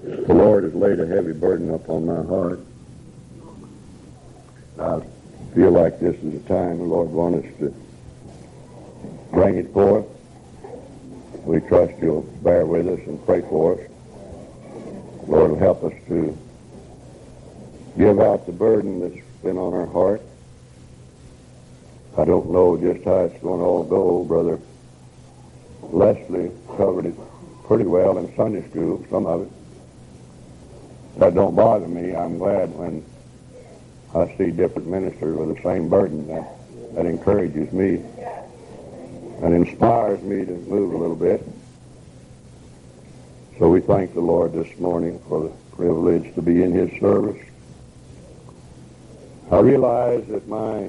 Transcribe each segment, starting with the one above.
The Lord has laid a heavy burden upon my heart. I feel like this is a time the Lord wants us to bring it forth. We trust you'll bear with us and pray for us. The Lord will help us to give out the burden that's been on our heart. I don't know just how it's going to all go. Brother Leslie covered it pretty well in Sunday school, some of it. That don't bother me. I'm glad when I see different ministers with the same burden. That encourages me and inspires me to move a little bit. So we thank the Lord this morning for the privilege to be in His service. I realize that my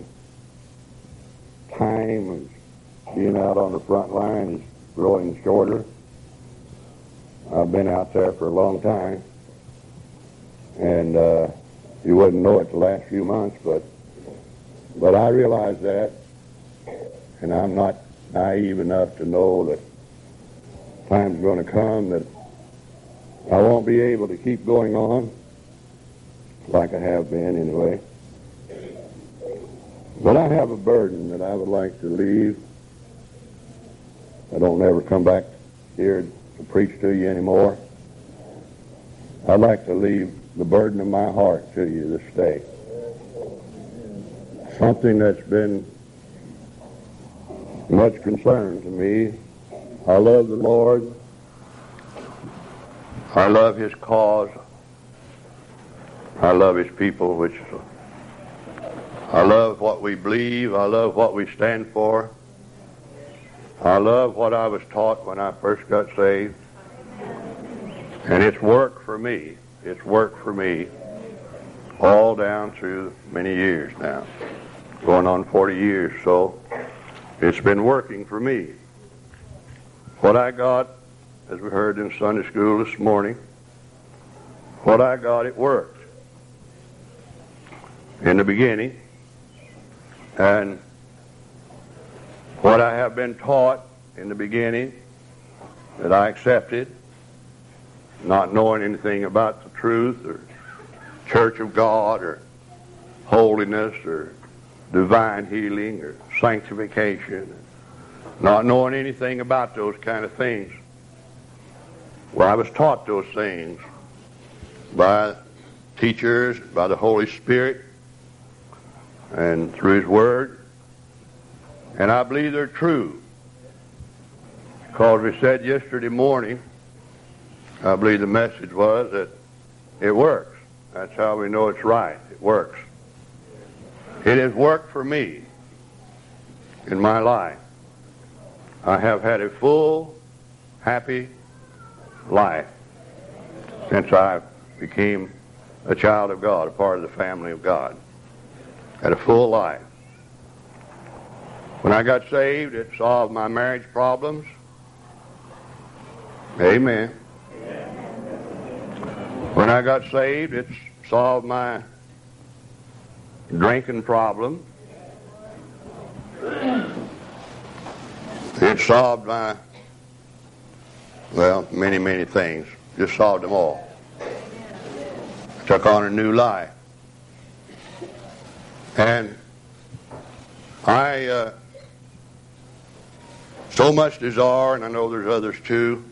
time of being out on the front line is growing shorter. I've been out there for a long time, and you wouldn't know it the last few months, but I realize that, and I'm not naive enough to know that time's going to come that I won't be able to keep going on like I have been anyway. But I have a burden that I would like to leave. I don't ever come back here to preach to you anymore. I'd like to leave the burden of my heart to you this day. Something that's been much concern to me. I love the Lord. I love His cause. I love His people, which I love what we believe. I love what we stand for. I love what I was taught when I first got saved. And it's worked for me. It's worked for me all down through many years now. Going on 40 years, so it's been working for me. What I got, as we heard in Sunday school this morning, what I got, it worked in the beginning. And what I have been taught in the beginning that I accepted, not knowing anything about the truth or Church of God or holiness or divine healing or sanctification, not knowing anything about those kind of things. Well, I was taught those things by teachers, by the Holy Spirit, and through His Word. And I believe they're true. Because we said yesterday morning, I believe the message was that it works. That's how we know it's right. It works. It has worked for me in my life. I have had a full, happy life since I became a child of God, a part of the family of God. Had a full life. When I got saved, it solved my marriage problems. Amen. When I got saved, it solved my drinking problem. It solved my, many, many things. Just solved them all. Took on a new life. And I so much desire, and I know there's others too,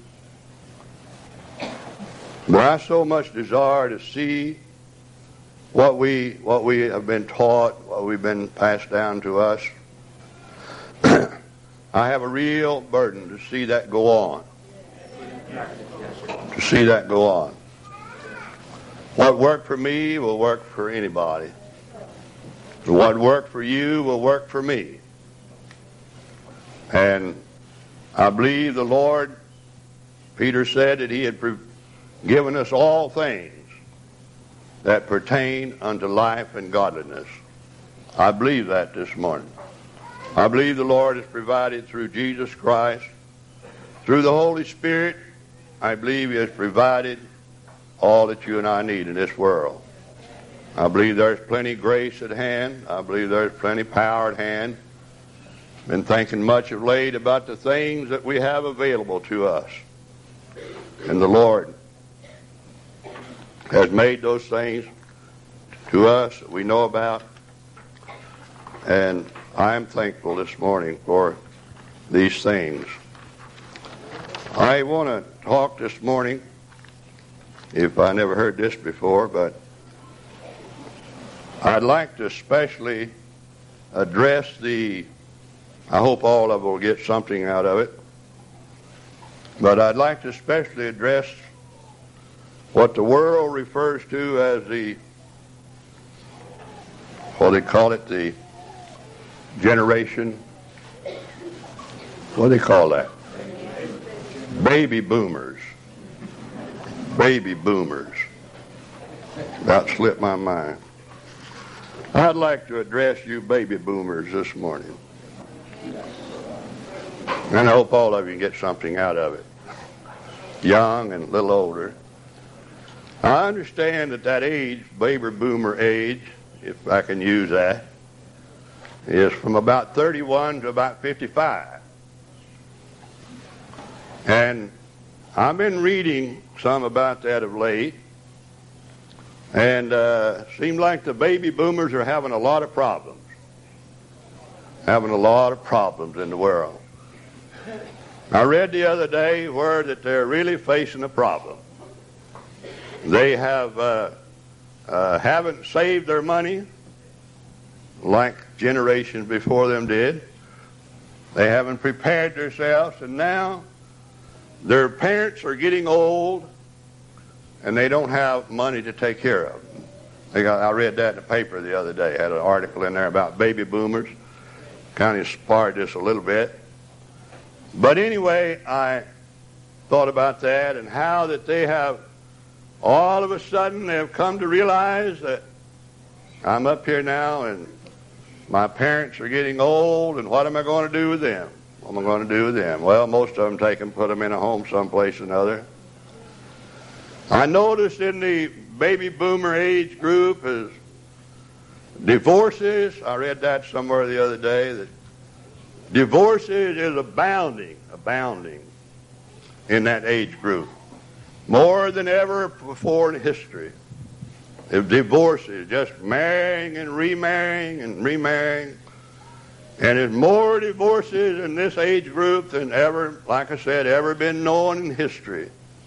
but I so much desire to see what we have been taught, what we've been passed down to us. I have a real burden to see that go on. To see that go on. What worked for me will work for anybody. What worked for you will work for me. And I believe the Lord, Peter said that He had given us all things that pertain unto life and godliness. I believe that this morning. I believe the Lord has provided through Jesus Christ, through the Holy Spirit. I believe He has provided all that you and I need in this world. I believe there's plenty of grace at hand. I believe there's plenty of power at hand. Been thinking much of late about the things that we have available to us. And the Lord has made those things to us that we know about. And I am thankful this morning for these things. I want to talk this morning, if I never heard this before, but I'd like to especially address I hope all of you will get something out of it, but I'd like to especially address what the world refers to as what they call it, the generation, what do they call that? Baby boomers. Baby boomers. About slipped my mind. I'd like to address you baby boomers this morning. And I hope all of you can get something out of it. Young and a little older. I understand that age, baby boomer age, if I can use that, is from about 31 to about 55. And I've been reading some about that of late, and seems like the baby boomers are having a lot of problems. Having a lot of problems in the world. I read the other day where that they're really facing a problem. They haven't saved their money like generations before them did. They haven't prepared themselves, and now their parents are getting old, and they don't have money to take care of them. I read that in the paper the other day. Had an article in there about baby boomers. Kind of inspired this a little bit. But anyway, I thought about that and how that they have, all of a sudden, they have come to realize that I'm up here now and my parents are getting old, and what am I going to do with them? What am I going to do with them? Well, most of them take them, put them in a home someplace or another. I noticed in the baby boomer age group is divorces. I read that somewhere the other day, that divorces is abounding in that age group. More than ever before in history. If divorces, just marrying and remarrying and remarrying. And there's more divorces in this age group than ever, like I said, ever been known in history.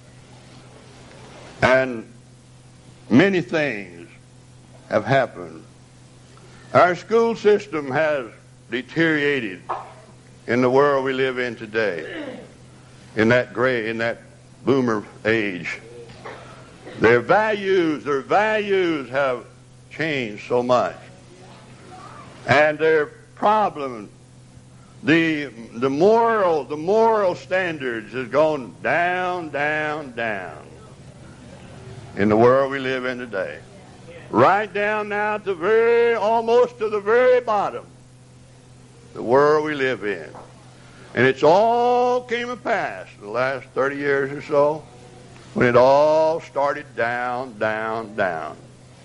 And many things have happened. Our school system has deteriorated in the world we live in today, in that boomer age. Their values have changed so much. And their problem, the moral standards has gone down, down, down in the world we live in today. Right down now to almost to the very bottom, the world we live in. And it's all came to pass in the last 30 years or so, when it all started down, down, down.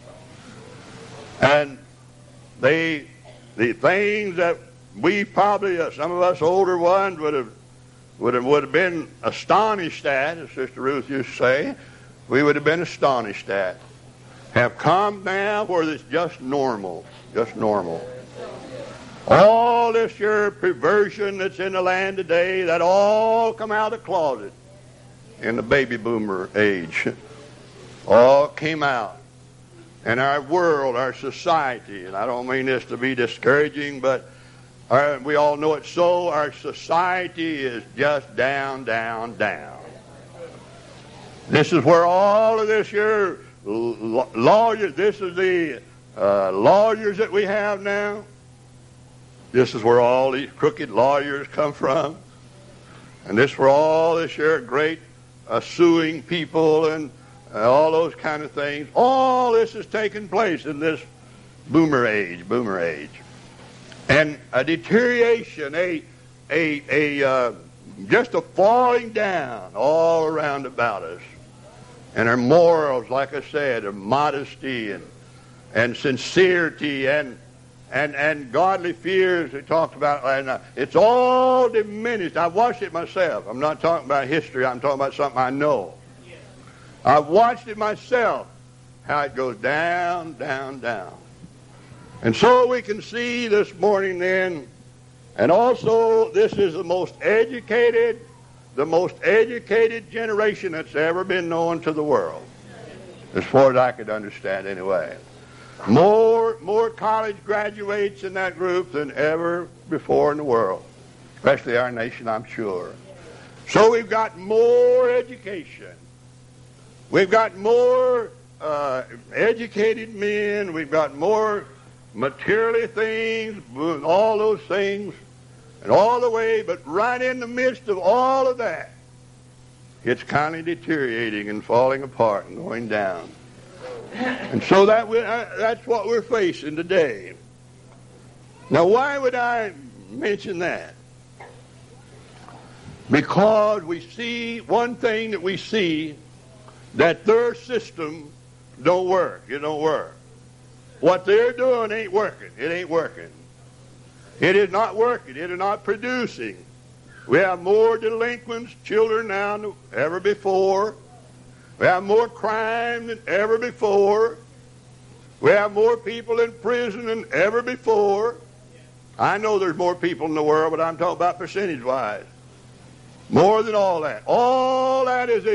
And the things that we probably, some of us older ones, would have been astonished at, as Sister Ruth used to say, we would have been astonished at, have come now where it's just normal, just normal. All this here perversion that's in the land today, that all come out of the closet in the baby boomer age. All came out. And our world, our society, and I don't mean this to be discouraging, but we all know it so, our society is just down, down, down. This is where all of this here lawyers, this is the lawyers that we have now. This is where all these crooked lawyers come from. And this is where all this here great suing people and all those kind of things. All this has taken place in this boomer age. And a deterioration, just a falling down all around about us. And our morals, like I said, our modesty and sincerity and godly fears we talked about, and it's all diminished. I've watched it myself. I'm not talking about history. I'm talking about something I know. I've watched it myself. how it goes down, down, down. And so we can see this morning then, and also this is the most educated generation that's ever been known to the world, as far as I could understand anyway. More college graduates in that group than ever before in the world, especially our nation, I'm sure. So we've got more education. We've got more educated men. We've got more materially things, all those things, and all the way, but right in the midst of all of that, it's kind of deteriorating and falling apart and going down. And so that's what we're facing today. Now, why would I mention that? Because we see, one thing that we see, that their system don't work. It don't work. What they're doing ain't working. It ain't working. It is not working. It is not producing. We have more delinquent children now than ever before. We have more crime than ever before. We have more people in prison than ever before. I know there's more people in the world, but I'm talking about percentage-wise. More than all that. All that is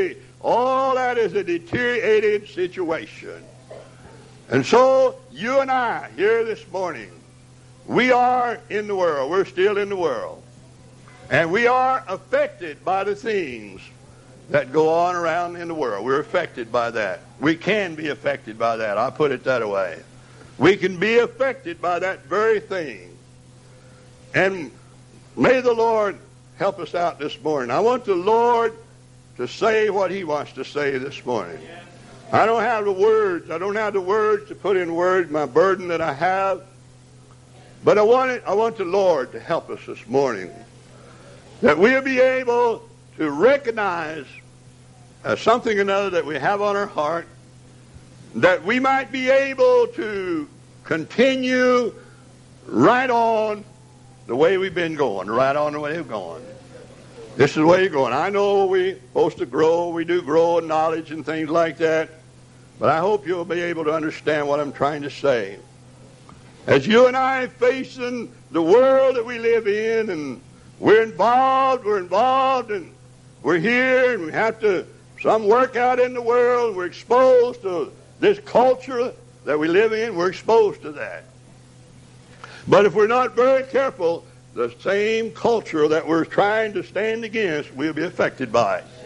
a deteriorated situation. And so, you and I, here this morning, we are in the world. We're still in the world. And we are affected by the things that go on around in the world. We're affected by that. We can be affected by that. I'll put it that way. We can be affected by that very thing. And may the Lord help us out this morning. I want the Lord to say what He wants to say this morning. I don't have the words. I don't have the words to put in words my burden that I have. But I want the Lord to help us this morning, that we'll be able to recognize something or another that we have on our heart, that we might be able to continue right on the way we've been going, right on the way we've gone. This is the way you're going. I know we're supposed to grow. We do grow in knowledge and things like that. But I hope you'll be able to understand what I'm trying to say. As you and I facing the world that we live in, and we're involved, and we're here, and we have to some work out in the world. We're exposed to this culture that we live in. We're exposed to that. But if we're not very careful, the same culture that we're trying to stand against, we'll be affected by it.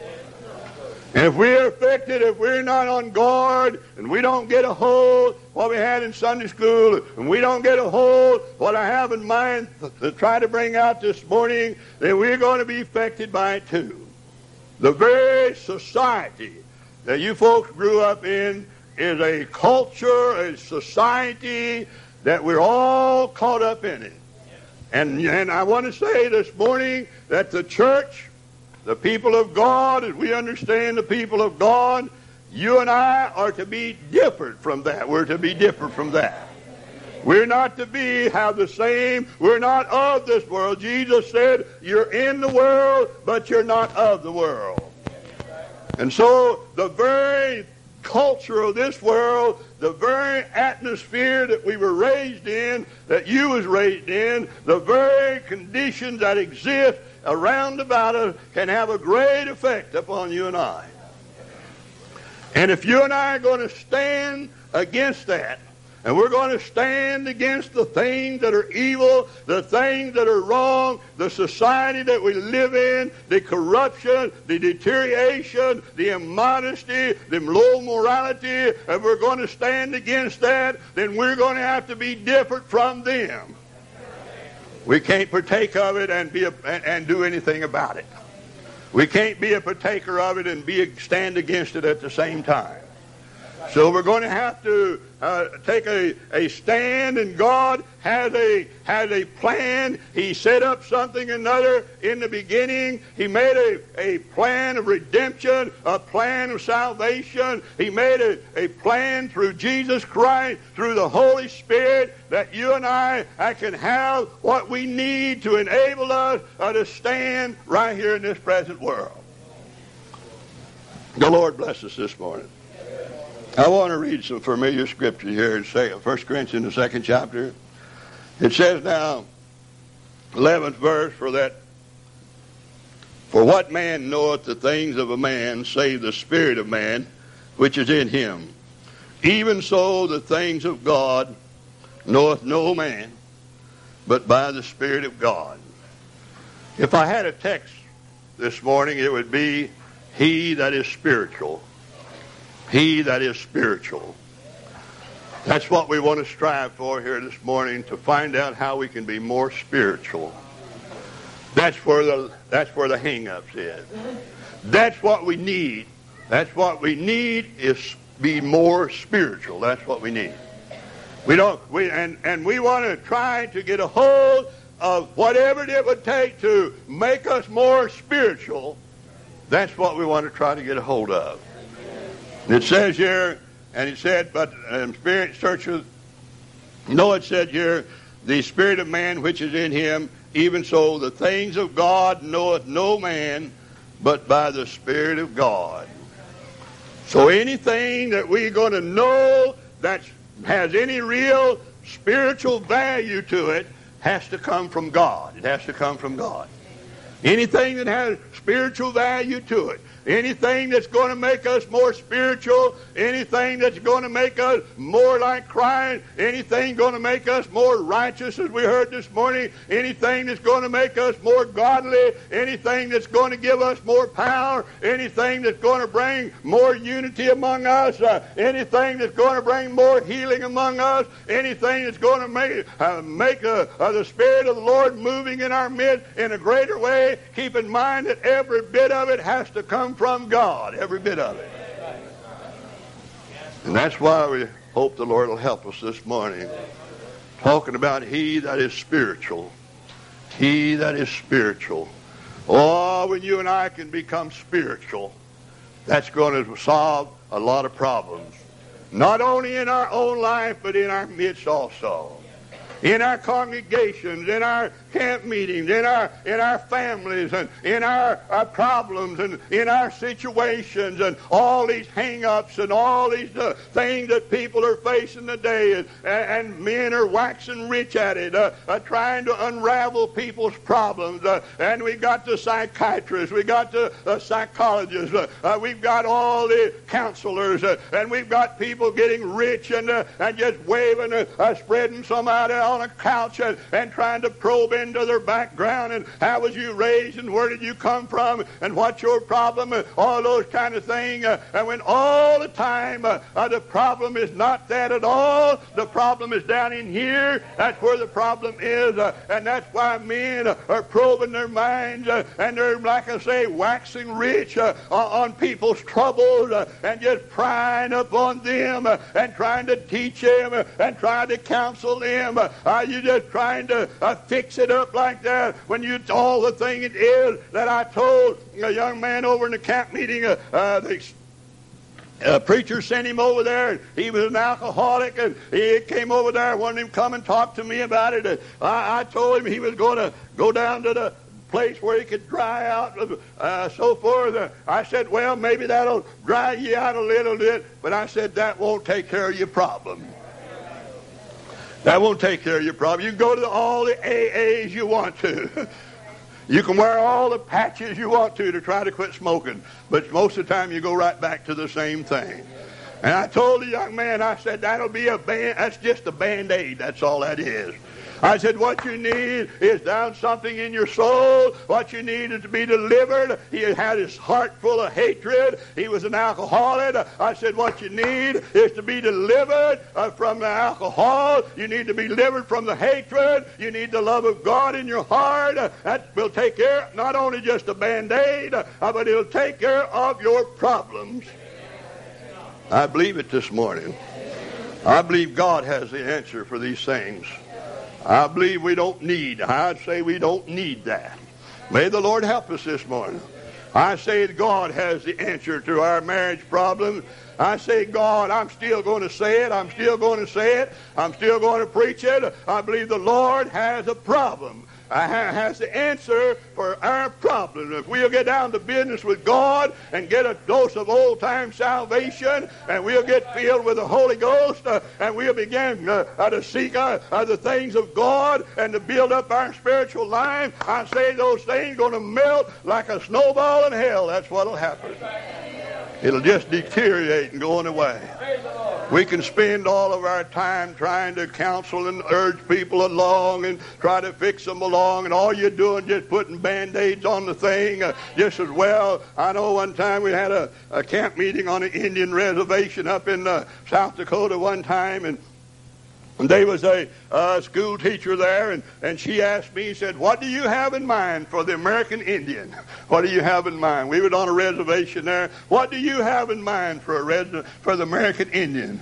And if we're affected, if we're not on guard, and we don't get a hold what we had in Sunday school, and we don't get a hold what I have in mind to try to bring out this morning, then we're going to be affected by it too. The very society that you folks grew up in is a culture, a society that we're all caught up in it. And I want to say this morning that the church, the people of God, as we understand the people of God, you and I are to be different from that. We're to be different from that. We're not to have the same. We're not of this world. Jesus said, you're in the world, but you're not of the world. And so the very culture of this world, the very atmosphere that we were raised in, that you was raised in, the very conditions that exist around about us can have a great effect upon you and I. And if you and I are going to stand against that, and we're going to stand against the things that are evil, the things that are wrong, the society that we live in, the corruption, the deterioration, the immodesty, the low morality, if we're going to stand against that, then we're going to have to be different from them. We can't partake of it and do anything about it. We can't be a partaker of it and stand against it at the same time. So we're going to have to take a stand, and God has a plan. He set up something another in the beginning. He made a plan of redemption, a plan of salvation. He made a plan through Jesus Christ, through the Holy Spirit, that you and I can have what we need to enable us to stand right here in this present world. The Lord bless us this morning. I want to read some familiar scripture here in 1 Corinthians, the 2nd chapter. It says now, 11th verse, For what man knoweth the things of a man, save the spirit of man, which is in him? Even so the things of God knoweth no man, but by the Spirit of God. If I had a text this morning, it would be, he that is spiritual. He that is spiritual. That's what we want to strive for here this morning, to find out how we can be more spiritual. That's where the hang-ups is. That's what we need. That's what we need, is be more spiritual. That's what we need. We want to try to get a hold of whatever it would take to make us more spiritual. That's what we want to try to get a hold of. And it says here, and it said, but spirit searcheth. No, it said here, the spirit of man which is in him, even so the things of God knoweth no man, but by the Spirit of God. So anything that we're going to know that has any real spiritual value to it has to come from God. It has to come from God. Anything that has spiritual value to it, anything that's going to make us more spiritual, anything that's going to make us more like Christ, anything going to make us more righteous, as we heard this morning, anything that's going to make us more godly, anything that's going to give us more power, anything that's going to bring more unity among us, anything that's going to bring more healing among us, anything that's going to make the Spirit of the Lord moving in our midst in a greater way. Keep in mind that every bit of it has to come from God, every bit of it. And that's why we hope the Lord will help us this morning, talking about he that is spiritual. He that is spiritual. Oh, when you and I can become spiritual, that's going to solve a lot of problems. Not only in our own life, but in our midst also. In our congregations, in our camp meetings, in our families, and in our problems, and in our situations, and all these hang-ups, and all these things that people are facing today, and men are waxing rich at it, trying to unravel people's problems. And we got the psychiatrists, we got the psychologists, we've got all the counselors, and we've got people getting rich and just waving, spreading some out on a couch and trying to probe into their background, and how was you raised, and where did you come from, and what's your problem, and all those kind of things. And when all the time the problem is not that at all, the problem is down in here. That's where the problem is, and that's why men are probing their minds, and they're, like I say, waxing rich on people's troubles, and just prying upon them, and trying to teach them, and trying to counsel them. You're just trying to fix it up like that, when all the thing it is that I told a young man over in the camp meeting. The preacher sent him over there, and he was an alcoholic, and he came over there, wanted him to come and talk to me about it. I told him he was going to go down to the place where he could dry out, so forth. I said, well, maybe that'll dry you out a little bit, but I said, that won't take care of your problem. That won't take care of your problem. You can go to all the AAs you want to. You can wear all the patches you want to try to quit smoking. But most of the time you go right back to the same thing. And I told the young man, I said, that's just a Band-Aid. That's all that is. I said, what you need is down something in your soul. What you need is to be delivered. He had his heart full of hatred. He was an alcoholic. I said, what you need is to be delivered from the alcohol. You need to be delivered from the hatred. You need the love of God in your heart. That will take care, not only just a Band-Aid, but it'll take care of your problems. I believe it this morning. I believe God has the answer for these things. I believe I'd say we don't need that. May the Lord help us this morning. I say that God has the answer to our marriage problems. I say, God, I'm still going to say it. I'm still going to say it. I'm still going to preach it. I believe the Lord has a problem. has the answer for our problem. If we'll get down to business with God and get a dose of old-time salvation, and we'll get filled with the Holy Ghost, and we'll begin to seek the things of God and to build up our spiritual life, I say those things going to melt like a snowball in hell. That's what'll happen. It'll just deteriorate and go away. We can spend all of our time trying to counsel and urge people along and try to fix them along, and all you're doing is just putting Band-Aids on the thing just as well. I know one time we had a camp meeting on an Indian reservation up in South Dakota one time, and there was a school teacher there, and she asked me, said, what do you have in mind for the American Indian? What do you have in mind? We were on a reservation there. What do you have in mind for the American Indian?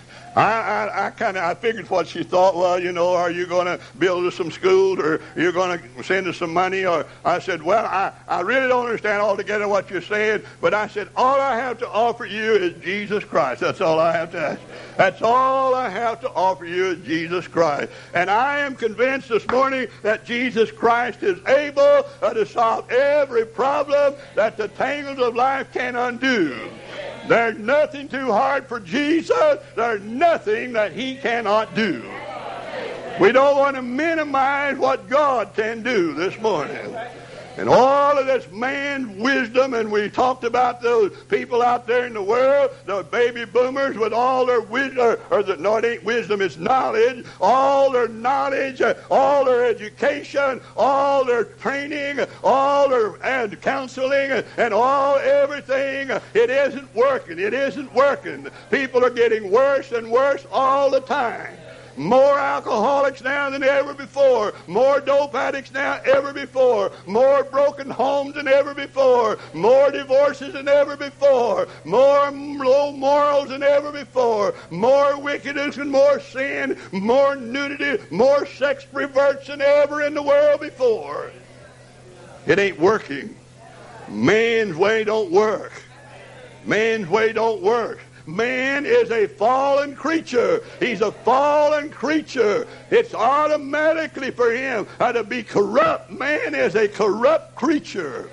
I figured what she thought. Well, you know, are you going to build us some schools, or you're going to send us some money? Or I said, well, I really don't understand altogether what you're saying, but I said, all I have to offer you is Jesus Christ. That's all I have to ask. That's all I have to offer you is Jesus Christ. And I am convinced this morning that Jesus Christ is able to solve every problem that the tangles of life can undo. There's nothing too hard for Jesus. There's nothing that he cannot do. We don't want to minimize what God can do this morning. And all of this man's wisdom, and we talked about those people out there in the world, the baby boomers with all their wisdom, no, it ain't wisdom, it's knowledge, all their knowledge, all their education, all their training, all their counseling, and everything. It isn't working. It isn't working. People are getting worse and worse all the time. More alcoholics now than ever before. More dope addicts now ever before. More broken homes than ever before. More divorces than ever before. More low morals than ever before. More wickedness and more sin. More nudity. More sex perverts than ever in the world before. It ain't working. Man's way don't work. Man's way don't work. Man is a fallen creature. He's a fallen creature. It's automatically for him to be corrupt. Man is a corrupt creature.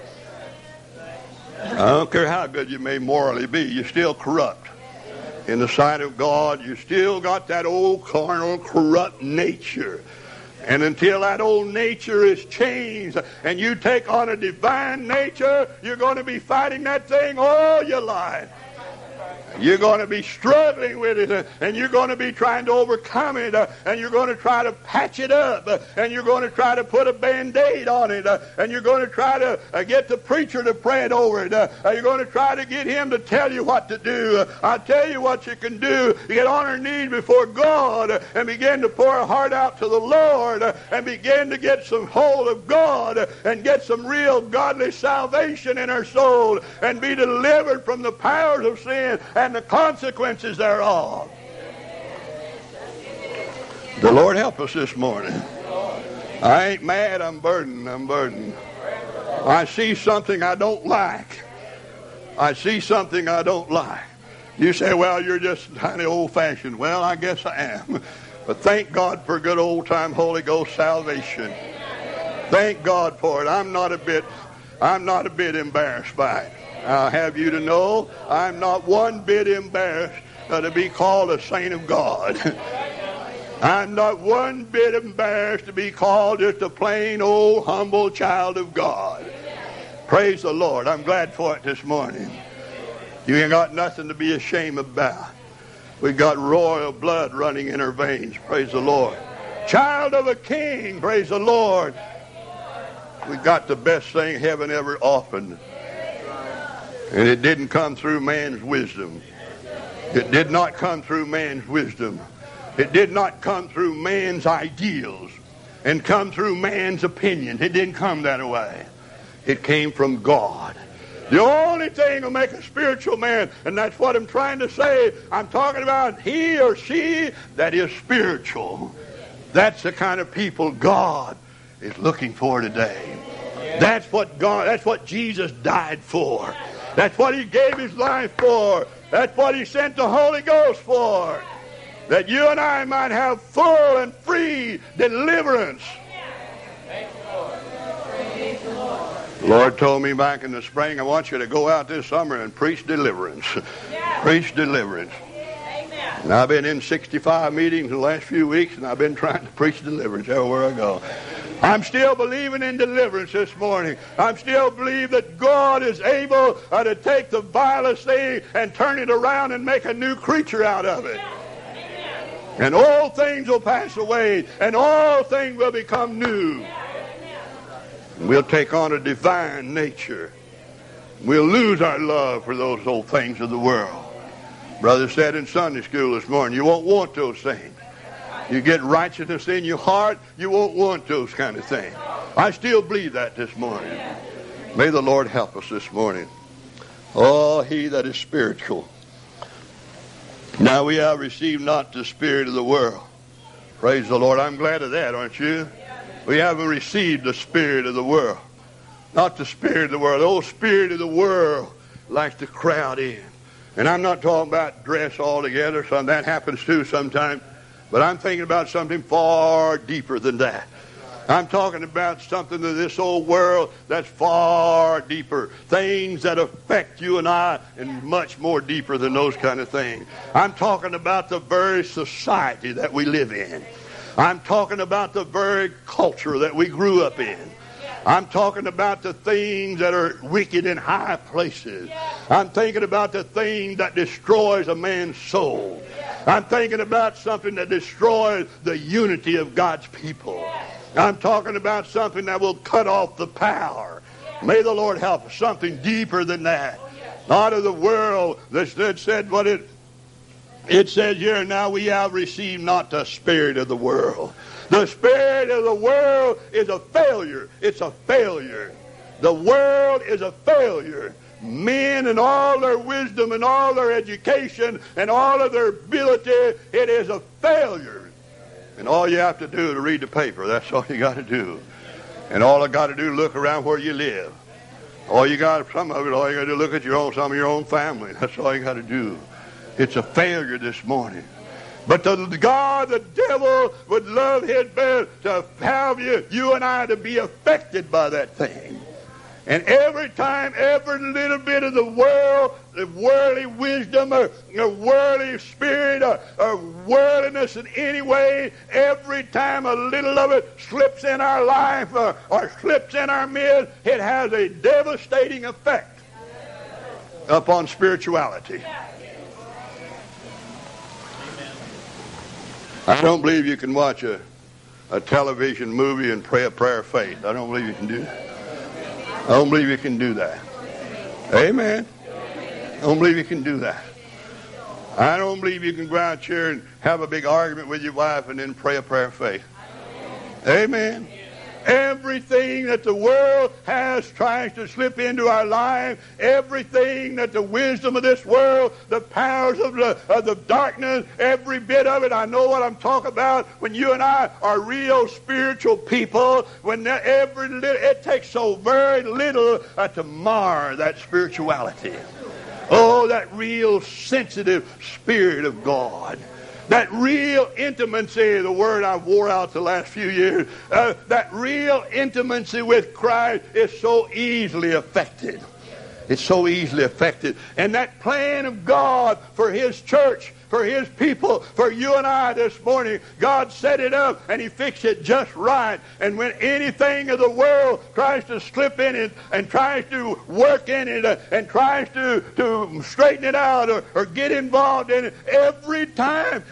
I don't care how good you may morally be, you're still corrupt. In the sight of God, you still got that old carnal, corrupt nature. And until that old nature is changed and you take on a divine nature, you're going to be fighting that thing all your life. You're going to be struggling with it, and you're going to be trying to overcome it, and you're going to try to patch it up, and you're going to try to put a Band-Aid on it, and you're going to try to get the preacher to pray it over it. You're going to try to get him to tell you what to do. I'll tell you what you can do. You get on our knees before God and begin to pour a heart out to the Lord and begin to get some hold of God and get some real godly salvation in our soul and be delivered from the powers of sin and the consequences thereof. The Lord help us this morning. I ain't mad, I'm burdened. I see something I don't like. You say, well, you're just kind of old-fashioned. Well, I guess I am. But thank God for good old-time Holy Ghost salvation. Thank God for it. I'm not a bit embarrassed by it. I'll have you to know I'm not one bit embarrassed to be called a saint of God. I'm not one bit embarrassed to be called just a plain old humble child of God. Praise the Lord. I'm glad for it this morning. You ain't got nothing to be ashamed about. We've got royal blood running in our veins. Praise the Lord. Child of a king. Praise the Lord. We've got the best thing heaven ever offered. And it didn't come through man's wisdom. It did not come through man's wisdom. It did not come through man's ideals and come through man's opinion. It didn't come that way. It came from God. The only thing will make a spiritual man, and that's what I'm trying to say, I'm talking about he or she that is spiritual. That's the kind of people God is looking for today. That's what Jesus died for. That's what he gave his life for. That's what he sent the Holy Ghost for. That you and I might have full and free deliverance. The Lord told me back in the spring, I want you to go out this summer and preach deliverance. Preach deliverance. And I've been in 65 meetings in the last few weeks, and I've been trying to preach deliverance everywhere I go. I'm still believing in deliverance this morning. I'm still believe that God is able to take the vilest thing and turn it around and make a new creature out of it. And all things will pass away, and all things will become new. And we'll take on a divine nature. We'll lose our love for those old things of the world. Brother said in Sunday school this morning, you won't want those things. You get righteousness in your heart, you won't want those kind of things. I still believe that this morning. May the Lord help us this morning. Oh, he that is spiritual. Now we have received not the spirit of the world. Praise the Lord. I'm glad of that, aren't you? We haven't received the spirit of the world. Not the spirit of the world. The old spirit of the world likes to crowd in. And I'm not talking about dress altogether. That happens too sometimes. But I'm thinking about something far deeper than that. I'm talking about something of this old world that's far deeper. Things that affect you and I and much more deeper than those kind of things. I'm talking about the very society that we live in. I'm talking about the very culture that we grew up in. I'm talking about the things that are wicked in high places. I'm thinking about the thing that destroys a man's soul. I'm thinking about something that destroys the unity of God's people. I'm talking about something that will cut off the power. May the Lord help us. Something deeper than that. Not of the world that said what it says here, now we have received not the spirit of the world. The spirit of the world is a failure. It's a failure. The world is a failure. Men and all their wisdom and all their education and all of their ability, it is a failure. And all you have to do is read the paper. That's all you got to do. And all I got to do is look around where you live. All you got, some of it, all you got to do is look at some of your own family. That's all you got to do. It's a failure this morning. But the God, the devil, would love his best to have you and I to be affected by that thing. And every time, every little bit of the world, the worldly wisdom or worldly spirit or worldliness in any way, every time a little of it slips in our life or slips in our midst, it has a devastating effect upon spirituality. I don't believe you can watch a television movie and pray a prayer of faith. I don't believe you can do that. I don't believe you can do that. Amen. I don't believe you can do that. I don't believe you can go out here and have a big argument with your wife and then pray a prayer of faith. Amen. Everything that the world has tries to slip into our life, everything that the wisdom of this world, the powers of the darkness, every bit of it, I know what I'm talking about. When you and I are real spiritual people, when it takes so very little to mar that spirituality. Oh, that real sensitive Spirit of God. That real intimacy, the word I wore out the last few years, that real intimacy with Christ is so easily affected. It's so easily affected. And that plan of God for His church, for His people, for you and I this morning, God set it up and He fixed it just right. And when anything of the world tries to slip in it and tries to work in it and tries to straighten it out or get involved in it, every time,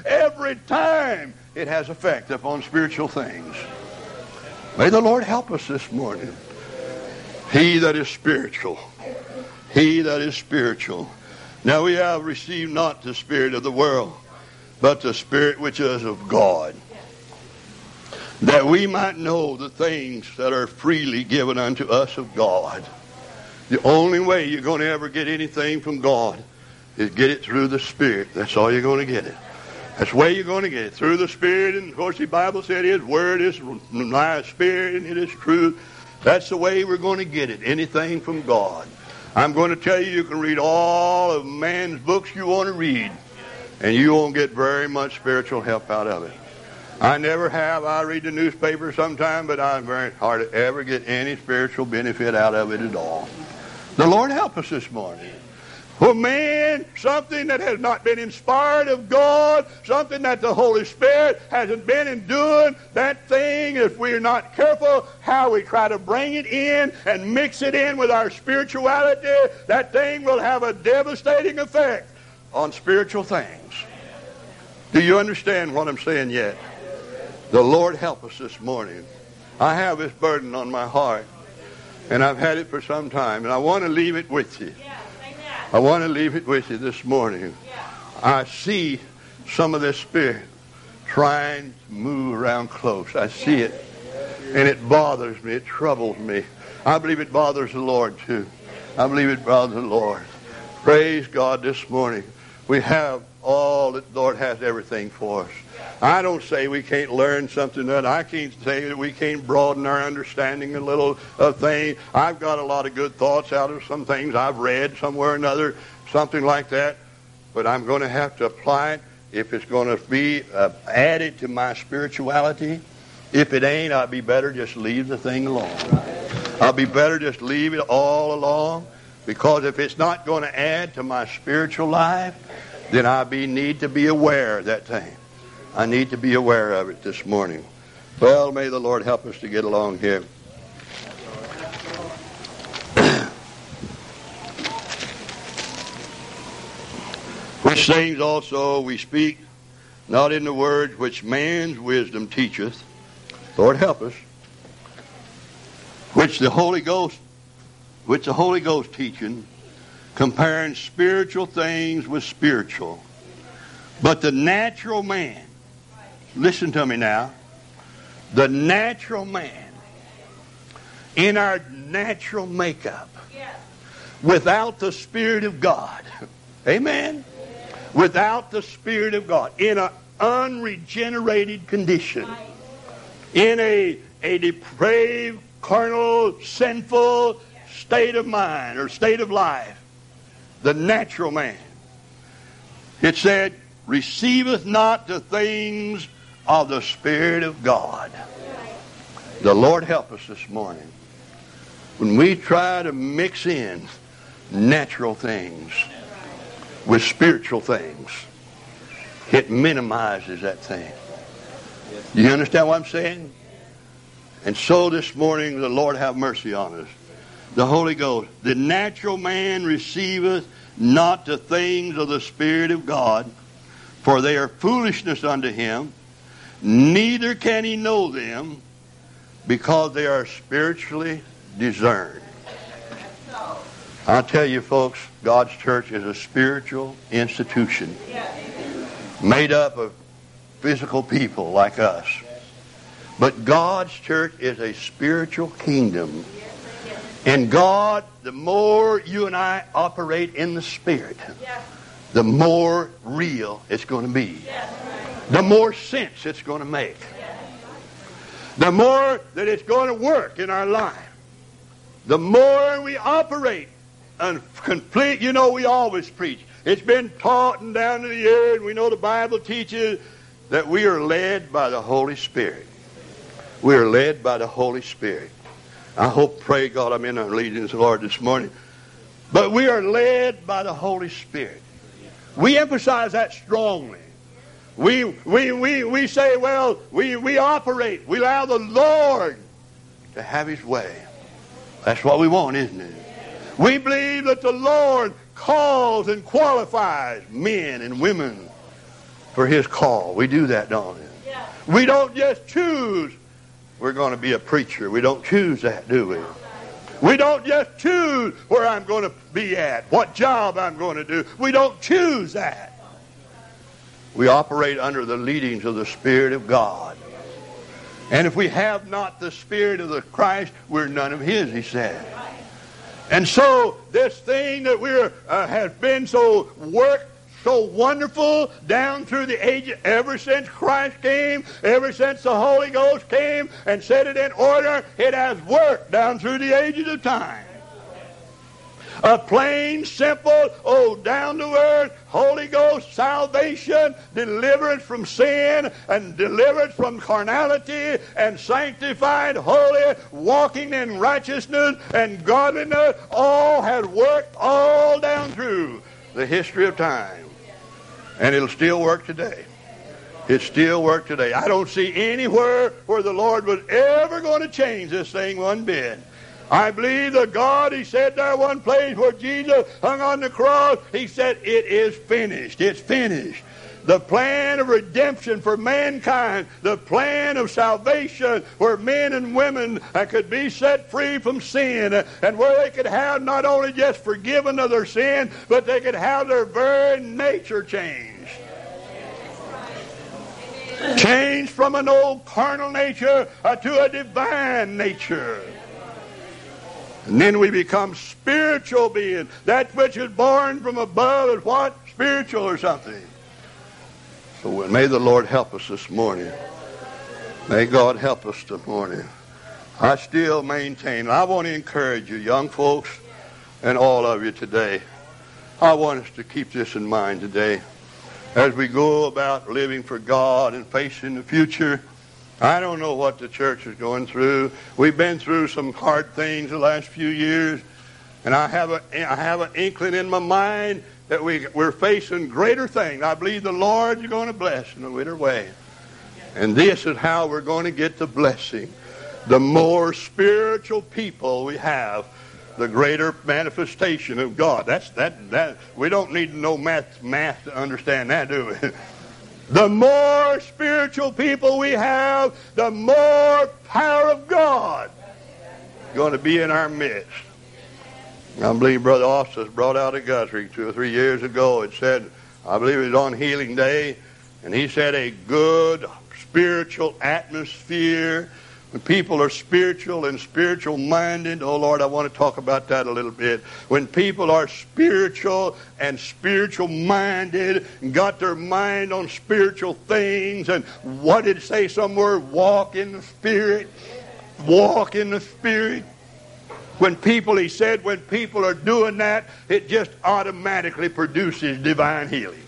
it has effect upon spiritual things. May the Lord help us this morning. He that is spiritual. He that is spiritual. Now we have received not the spirit of the world, but the Spirit which is of God, that we might know the things that are freely given unto us of God. The only way you're going to ever get anything from God is get it through the Spirit. That's all you're going to get it. That's the way you're going to get it, through the Spirit. And of course the Bible said His Word is my Spirit and it is truth. That's the way we're going to get it, anything from God. I'm going to tell you, you can read all of man's books you want to read, and you won't get very much spiritual help out of it. I never have. I read the newspaper sometime, but I'm very hard to ever get any spiritual benefit out of it at all. The Lord help us this morning. Well, man, something that has not been inspired of God, something that the Holy Spirit hasn't been in doing, that thing, if we're not careful how we try to bring it in and mix it in with our spirituality, that thing will have a devastating effect on spiritual things. Do you understand what I'm saying yet? The Lord help us this morning. I have this burden on my heart, and I've had it for some time, and I want to leave it with you. I want to leave it with you this morning. I see some of this spirit trying to move around close. I see it, and it bothers me. It troubles me. I believe it bothers the Lord too. I believe it bothers the Lord. Praise God this morning. We have all that the Lord has, everything for us. I don't say we can't learn something that I can't say that we can't broaden our understanding a little thing. I've got a lot of good thoughts out of some things I've read somewhere or another, something like that. But I'm going to have to apply it if it's going to be added to my spirituality. If it ain't, I'd be better just leave the thing alone. I'll be better just leave it all alone, because if it's not going to add to my spiritual life, then I need to be aware of that thing. I need to be aware of it this morning. Well, may the Lord help us to get along here. Which things also we speak, not in the words which man's wisdom teacheth, Lord help us, which the Holy Ghost teaching, comparing spiritual things with spiritual. But the natural man, listen to me now, the natural man, in our natural makeup, without the Spirit of God, amen, without the Spirit of God, in an unregenerated condition, in a depraved, carnal, sinful state of mind or state of life, the natural man, it said, receiveth not the things of the Spirit of God. The Lord help us this morning. When we try to mix in natural things with spiritual things, it minimizes that thing. Do you understand what I'm saying? And so this morning, the Lord have mercy on us. The Holy Ghost, the natural man receiveth not the things of the Spirit of God, for they are foolishness unto him, neither can he know them, because they are spiritually discerned. I'll tell you, folks, God's church is a spiritual institution made up of physical people like us. But God's church is a spiritual kingdom. And God, the more you and I operate in the Spirit, the more real it's going to be. The more sense it's going to make. The more that it's going to work in our life. The more we operate and complete, you know, we always preach. It's been taught and down to the ear, and we know the Bible teaches that we are led by the Holy Spirit. We are led by the Holy Spirit. I hope, pray God, I'm in our leading the Lord this morning. But we are led by the Holy Spirit. We emphasize that strongly. We say, well, we operate. We allow the Lord to have His way. That's what we want, isn't it? We believe that the Lord calls and qualifies men and women for His call. We do that, don't we? Yeah. We don't just choose we're going to be a preacher. We don't choose that, do we? We don't just choose where I'm going to be at, what job I'm going to do. We don't choose that. We operate under the leadings of the Spirit of God. And if we have not the Spirit of the Christ, we're none of His, He said. And so this thing that has been so wonderful down through the ages, ever since Christ came, ever since the Holy Ghost came and set it in order, it has worked down through the ages of time. A plain, simple, down to earth, Holy Ghost salvation, deliverance from sin, and deliverance from carnality, and sanctified, holy, walking in righteousness and godliness, all had worked all down through the history of time. And it'll still work today. It still works today. I don't see anywhere where the Lord was ever going to change this thing one bit. I believe that God, He said there one place where Jesus hung on the cross, He said, it is finished. It's finished. The plan of redemption for mankind, the plan of salvation where men and women could be set free from sin, and where they could have not only just forgiven of their sin, but they could have their very nature changed. Changed from an old carnal nature to a divine nature. And then we become spiritual beings. That which is born from above is what? Spiritual or something. So may the Lord help us this morning. May God help us this morning. I still maintain, I want to encourage you, young folks, and all of you today. I want us to keep this in mind today. As we go about living for God and facing the future, I don't know what the church is going through. We've been through some hard things the last few years, and I have an inkling in my mind that we're facing greater things. I believe the Lord is going to bless in a greater way. And this is how we're going to get the blessing. The more spiritual people we have, the greater manifestation of God. That we don't need to know math to understand that, do we? The more spiritual people we have, the more power of God is going to be in our midst. I believe Brother Austin brought out a Guthrie 2 or 3 years ago. It said, I believe it was on Healing Day, and he said a good spiritual atmosphere. When people are spiritual and spiritual minded, oh Lord, I want to talk about that a little bit. When people are spiritual and spiritual minded and got their mind on spiritual things, and what did it say somewhere? Walk in the Spirit. Walk in the Spirit. When people, he said, when people are doing that, it just automatically produces divine healing.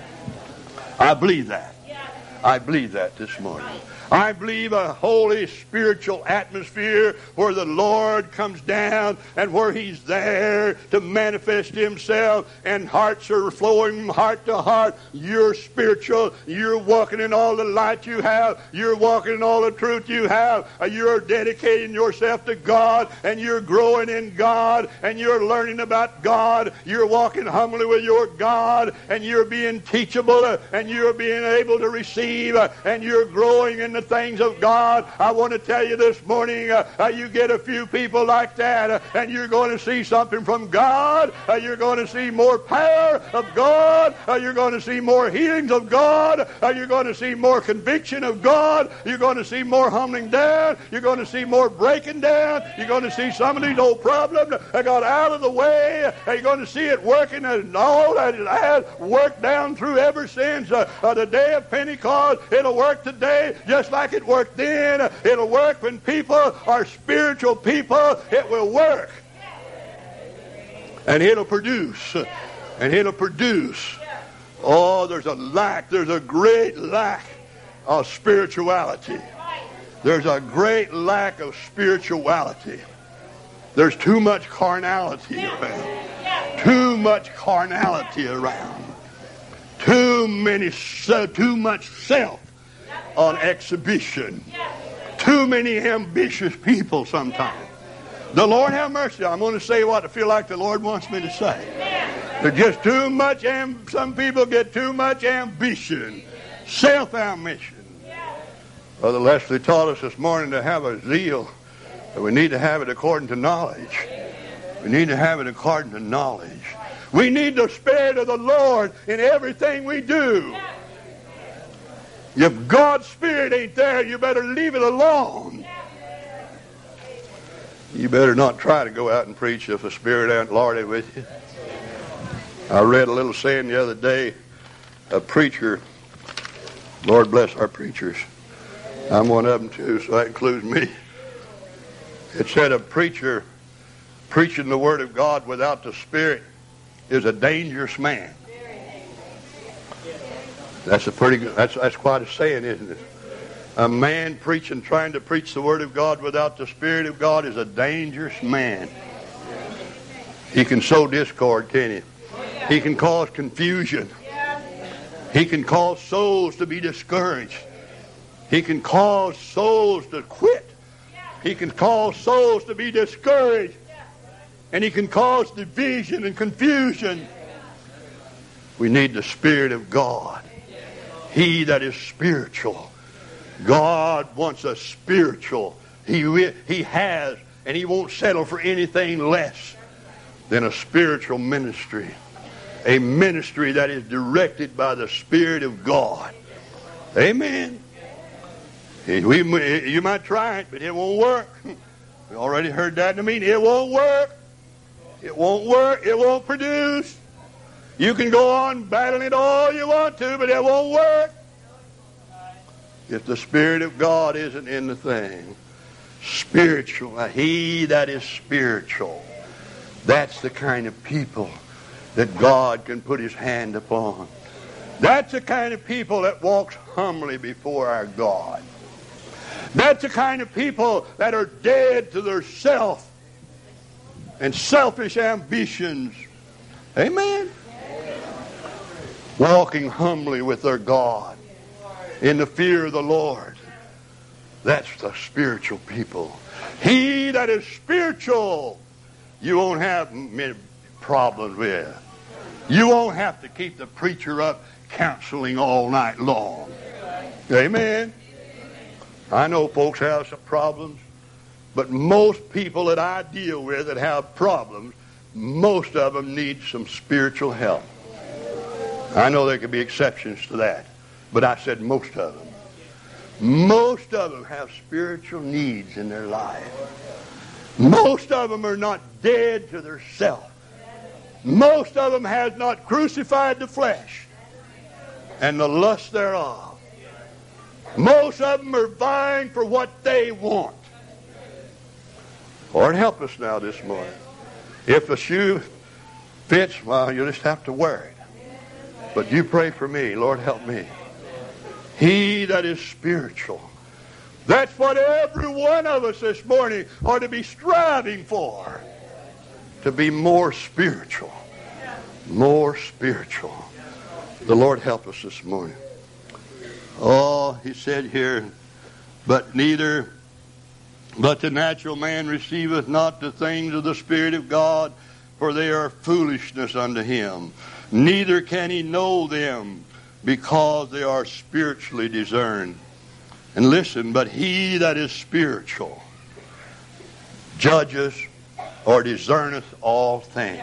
I believe that. I believe that this morning. I believe a holy spiritual atmosphere where the Lord comes down and where He's there to manifest Himself, and hearts are flowing from heart to heart. You're spiritual. You're walking in all the light you have. You're walking in all the truth you have. You're dedicating yourself to God, and you're growing in God, and you're learning about God. You're walking humbly with your God, and you're being teachable, and you're being able to receive, and you're growing in the things of God. I want to tell you this morning, you get a few people like that, and you're going to see something from God. You're going to see more power of God. You're going to see more healings of God. You're going to see more conviction of God. You're going to see more humbling down. You're going to see more breaking down. You're going to see some of these old problems that got out of the way. You're going to see it working, and all that it has worked down through ever since the day of Pentecost. It'll work today just like it worked then. It'll work when people are spiritual people. It will work. And it'll produce. And it'll produce. Oh, there's a lack. There's a great lack of spirituality. There's a great lack of spirituality. There's too much carnality around. Too much carnality around. Too much self on exhibition. Too many ambitious people sometimes. The Lord have mercy. I'm going to say what I feel like the Lord wants me to say. There's just too much, some people get too much ambition. Self-ambition. Brother Leslie taught us this morning to have a zeal, but we need to have it according to knowledge. We need to have it according to knowledge. We need the Spirit of the Lord in everything we do. If God's Spirit ain't there, you better leave it alone. You better not try to go out and preach if the Spirit ain't Lorded with you. I read a little saying the other day. A preacher, Lord bless our preachers. I'm one of them too, so that includes me. It said a preacher preaching the Word of God without the Spirit is a dangerous man. That's a pretty good, that's quite a saying, isn't it? A man trying to preach the Word of God without the Spirit of God is a dangerous man. He can sow discord, can't he? He can cause confusion. He can cause souls to be discouraged. He can cause souls to quit. He can cause souls to be discouraged. And he can cause division and confusion. We need the Spirit of God. He that is spiritual. God wants us spiritual. He has, and He won't settle for anything less than a spiritual ministry. A ministry that is directed by the Spirit of God. Amen. You might try it, but it won't work. We already heard that in the meeting. It won't work. It won't work. It won't produce. You can go on battling it all you want to, but it won't work if the Spirit of God isn't in the thing. Spiritual. He that is spiritual. That's the kind of people that God can put His hand upon. That's the kind of people that walks humbly before our God. That's the kind of people that are dead to their self and selfish ambitions. Amen. Walking humbly with their God in the fear of the Lord. That's the spiritual people. He that is spiritual, you won't have many problems with. You won't have to keep the preacher up counseling all night long. Amen. I know folks have some problems, but most people that I deal with that have problems, most of them need some spiritual help. I know there could be exceptions to that, but I said most of them. Most of them have spiritual needs in their life. Most of them are not dead to their self. Most of them has not crucified the flesh and the lust thereof. Most of them are vying for what they want. Lord, help us now this morning. If the shoe fits, well, you'll just have to wear it. But you pray for me. Lord, help me. He that is spiritual. That's what every one of us this morning ought to be striving for. To be more spiritual. More spiritual. The Lord help us this morning. Oh, He said here, but the natural man receiveth not the things of the Spirit of God, for they are foolishness unto him. Neither can he know them, because they are spiritually discerned. And listen, but he that is spiritual judges or discerneth all things.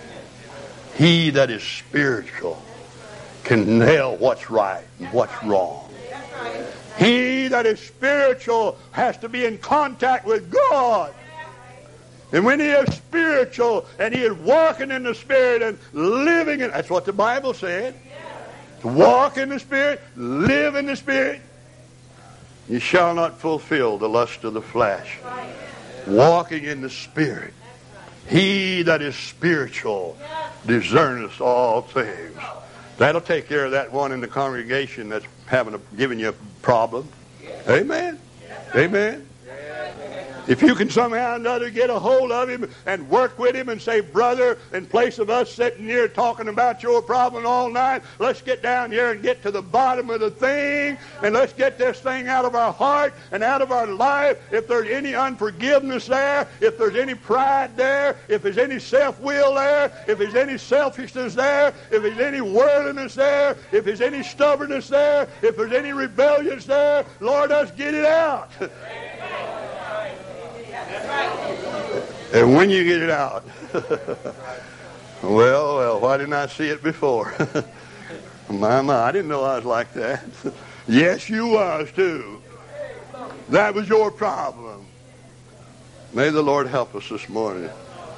He that is spiritual can tell what's right and what's wrong. He that is spiritual has to be in contact with God. And when he is spiritual and he is walking in the Spirit and living in, that's what the Bible said. To walk in the Spirit, live in the Spirit, you shall not fulfill the lust of the flesh. Walking in the Spirit. He that is spiritual discerneth all things. That'll take care of that one in the congregation that's giving you a problem. Amen. Amen. If you can somehow or another get a hold of him and work with him and say, brother, in place of us sitting here talking about your problem all night, let's get down here and get to the bottom of the thing, and let's get this thing out of our heart and out of our life. If there's any unforgiveness there, if there's any pride there, if there's any self-will there, if there's any selfishness there, if there's any worldliness there, if there's any stubbornness there, if there's any rebellion there, Lord, let's get it out. And when you get it out, well, why didn't I see it before? My, I didn't know I was like that. Yes, you was too. That was your problem. May the Lord help us this morning.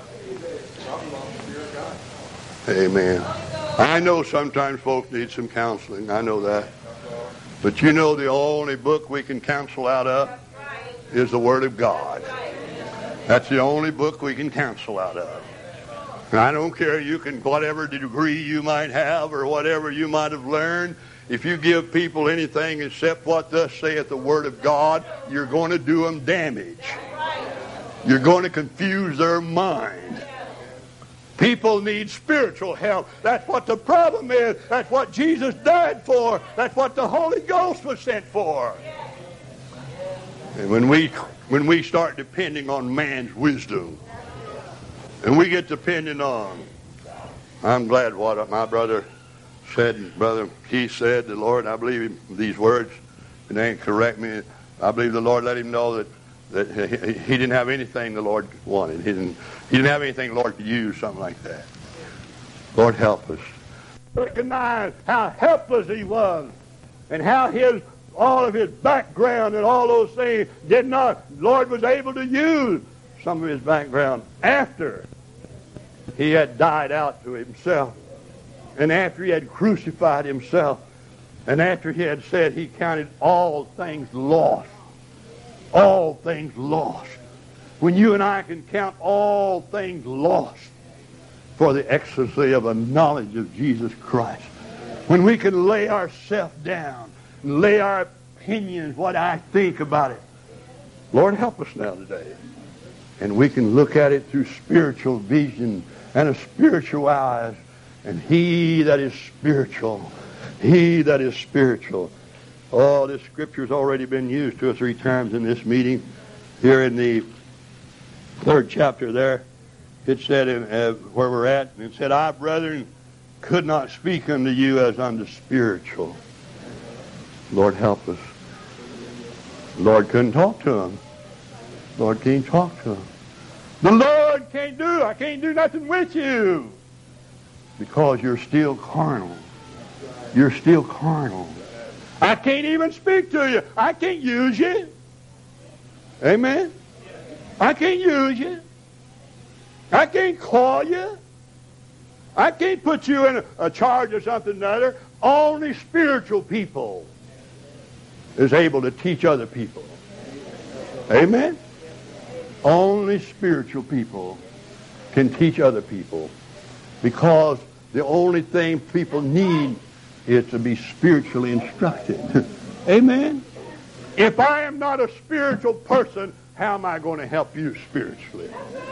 Amen. I know sometimes folks need some counseling. I know that. But you know the only book we can counsel out of is the Word of God. That's the only book we can counsel out of. And I don't care, you can, whatever degree you might have or whatever you might have learned, if you give people anything except what thus saith the Word of God, you're going to do them damage. You're going to confuse their mind. People need spiritual help. That's what the problem is. That's what Jesus died for. That's what the Holy Ghost was sent for. And when we start depending on man's wisdom, and we get dependent on, I'm glad what my brother said, Brother Keith said, the Lord, I believe him, these words, and they ain't correct me, I believe the Lord let him know that he didn't have anything the Lord wanted. He didn't have anything the Lord could use, something like that. Lord, help us. Recognize how helpless he was, and how all of his background and all those things Lord was able to use some of his background after he had died out to himself, and after he had crucified himself, and after he had said he counted all things lost. All things lost. When you and I can count all things lost for the excellency of a knowledge of Jesus Christ, when we can lay ourselves down and lay our opinions, what I think about it, Lord, help us now today. And we can look at it through spiritual vision and a spiritual eyes. And he that is spiritual, he that is spiritual. Oh, this scripture has already been used 2 or 3 times in this meeting. Here in the 3rd chapter there, it said, where we're at, it said, I, brethren, could not speak unto you as unto spiritual. Lord, help us. Lord couldn't talk to them. Lord can't talk to them. The Lord I can't do nothing with you. Because you're still carnal. You're still carnal. I can't even speak to you. I can't use you. Amen? I can't use you. I can't call you. I can't put you in a charge of something or other. Only spiritual people is able to teach other people. Amen? Only spiritual people can teach other people, because the only thing people need is to be spiritually instructed. Amen? If I am not a spiritual person, how am I going to help you spiritually?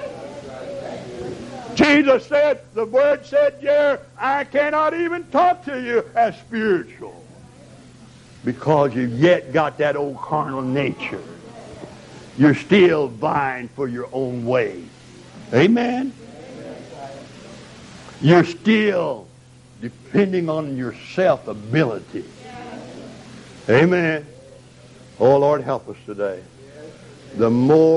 Jesus said, the Word said there, I cannot even talk to you as spiritual, because you've yet got that old carnal nature. You're still vying for your own way. Amen? You're still depending on your self-ability. Amen? Oh, Lord, help us today. The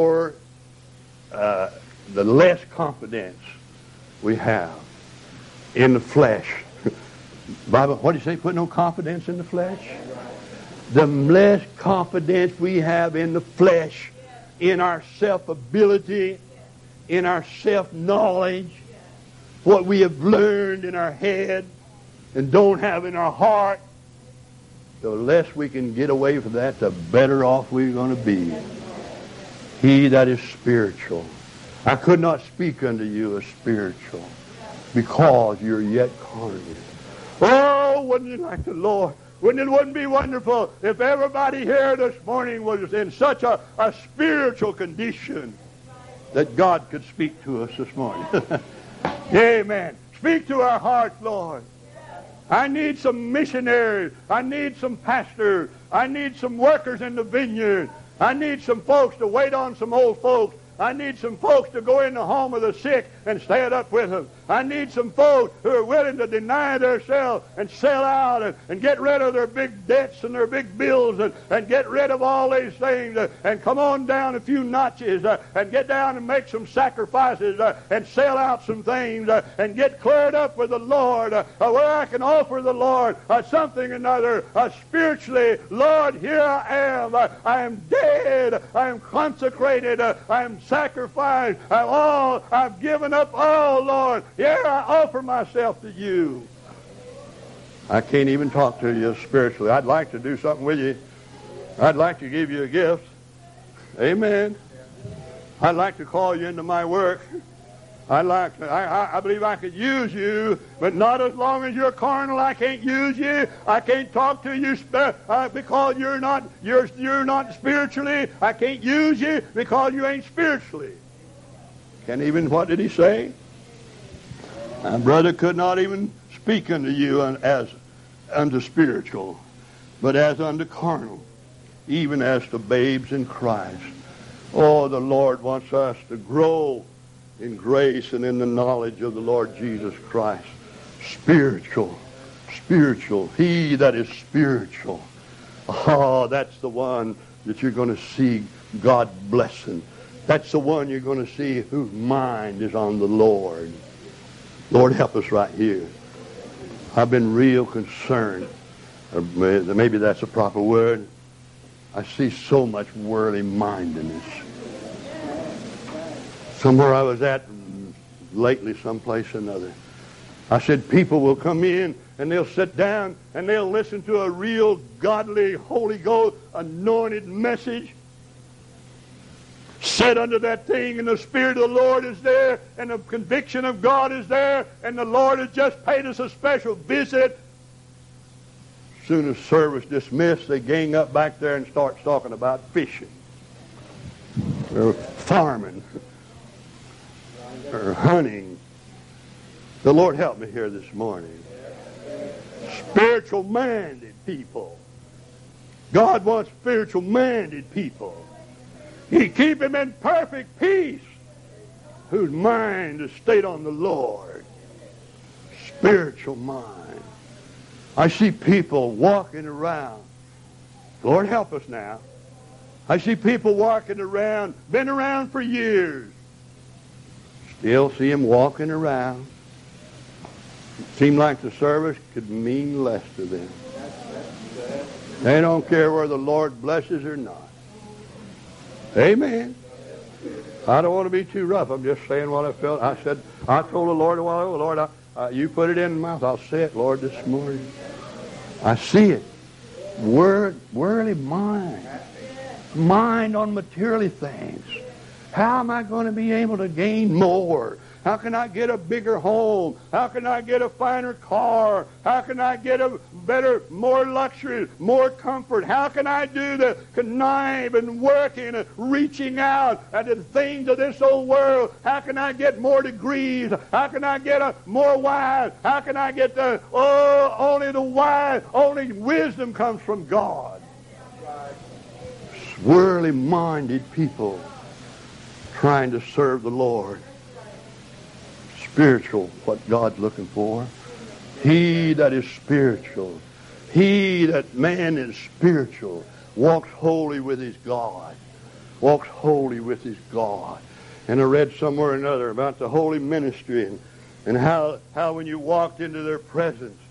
less confidence we have in the flesh. Bible, what do you say? Put no confidence in the flesh? The less confidence we have in the flesh, in our self-ability, in our self-knowledge, what we have learned in our head and don't have in our heart, the less we can get away from that, the better off we're going to be. He that is spiritual. I could not speak unto you as spiritual, because you're yet carnal. Oh, wouldn't it like the Lord? Wouldn't it be wonderful if everybody here this morning was in such a spiritual condition that God could speak to us this morning? Amen. Speak to our hearts, Lord. I need some missionaries. I need some pastors. I need some workers in the vineyard. I need some folks to wait on some old folks. I need some folks to go in the home of the sick and stand up with them. I need some folks who are willing to deny themselves and sell out and get rid of their big debts and their big bills and get rid of all these things and come on down a few notches and get down and make some sacrifices and sell out some things and get cleared up with the Lord where I can offer the Lord something or another spiritually. Lord, here I am. I am dead. I am consecrated. I am sacrificed. I've given up all, Lord. Here I offer myself to you. I can't even talk to you spiritually. I'd like to do something with you. I'd like to give you a gift. Amen. I'd like to call you into my work. I believe I could use you, but not as long as you're carnal. I can't use you. I can't talk to you because you're not spiritually. I can't use you because you ain't spiritually. Can't even, what did he say? My brother could not even speak unto you as unto spiritual, but as unto carnal, even as to babes in Christ. Oh, the Lord wants us to grow in grace and in the knowledge of the Lord Jesus Christ. Spiritual. He that is spiritual. Oh, that's the one that you're going to see God blessing. That's the one you're going to see whose mind is on the Lord. Lord, help us right here. I've been real concerned. Or maybe that's a proper word. I see so much worldly mindedness. Somewhere I was at lately, someplace or another, I said people will come in and they'll sit down and they'll listen to a real godly, Holy Ghost anointed message. Sit under that thing and the Spirit of the Lord is there and the conviction of God is there and the Lord has just paid us a special visit. As soon as service dismissed, they gang up back there and start talking about fishing or farming or hunting. The Lord help me here this morning. Spiritual-minded people. God wants spiritual-minded people. He keep him in perfect peace whose mind is stayed on the Lord. Spiritual mind. I see people walking around. Lord help us now. I see people walking around, been around for years. Still see them walking around. It seemed like the service could mean less to them. They don't care whether the Lord blesses or not. Amen. I don't want to be too rough. I'm just saying what I felt. I told the Lord a while ago, Lord, you put it in my mouth. I'll say it, Lord, this morning. I see it. Worldly mind. Mind on material things. How am I going to be able to gain more? How can I get a bigger home? How can I get a finer car? How can I get a better, more luxury, more comfort? How can I do the connive and working and reaching out at the things of this old world? How can I get more degrees? How can I get more wise? How can I get only the wise, only wisdom comes from God. Worldly minded people trying to serve the Lord. Spiritual, what God's looking for. He that is spiritual, he that man is spiritual, walks holy with his God. Walks holy with his God. And I read somewhere or another about the holy ministry and how when you walked into their presence,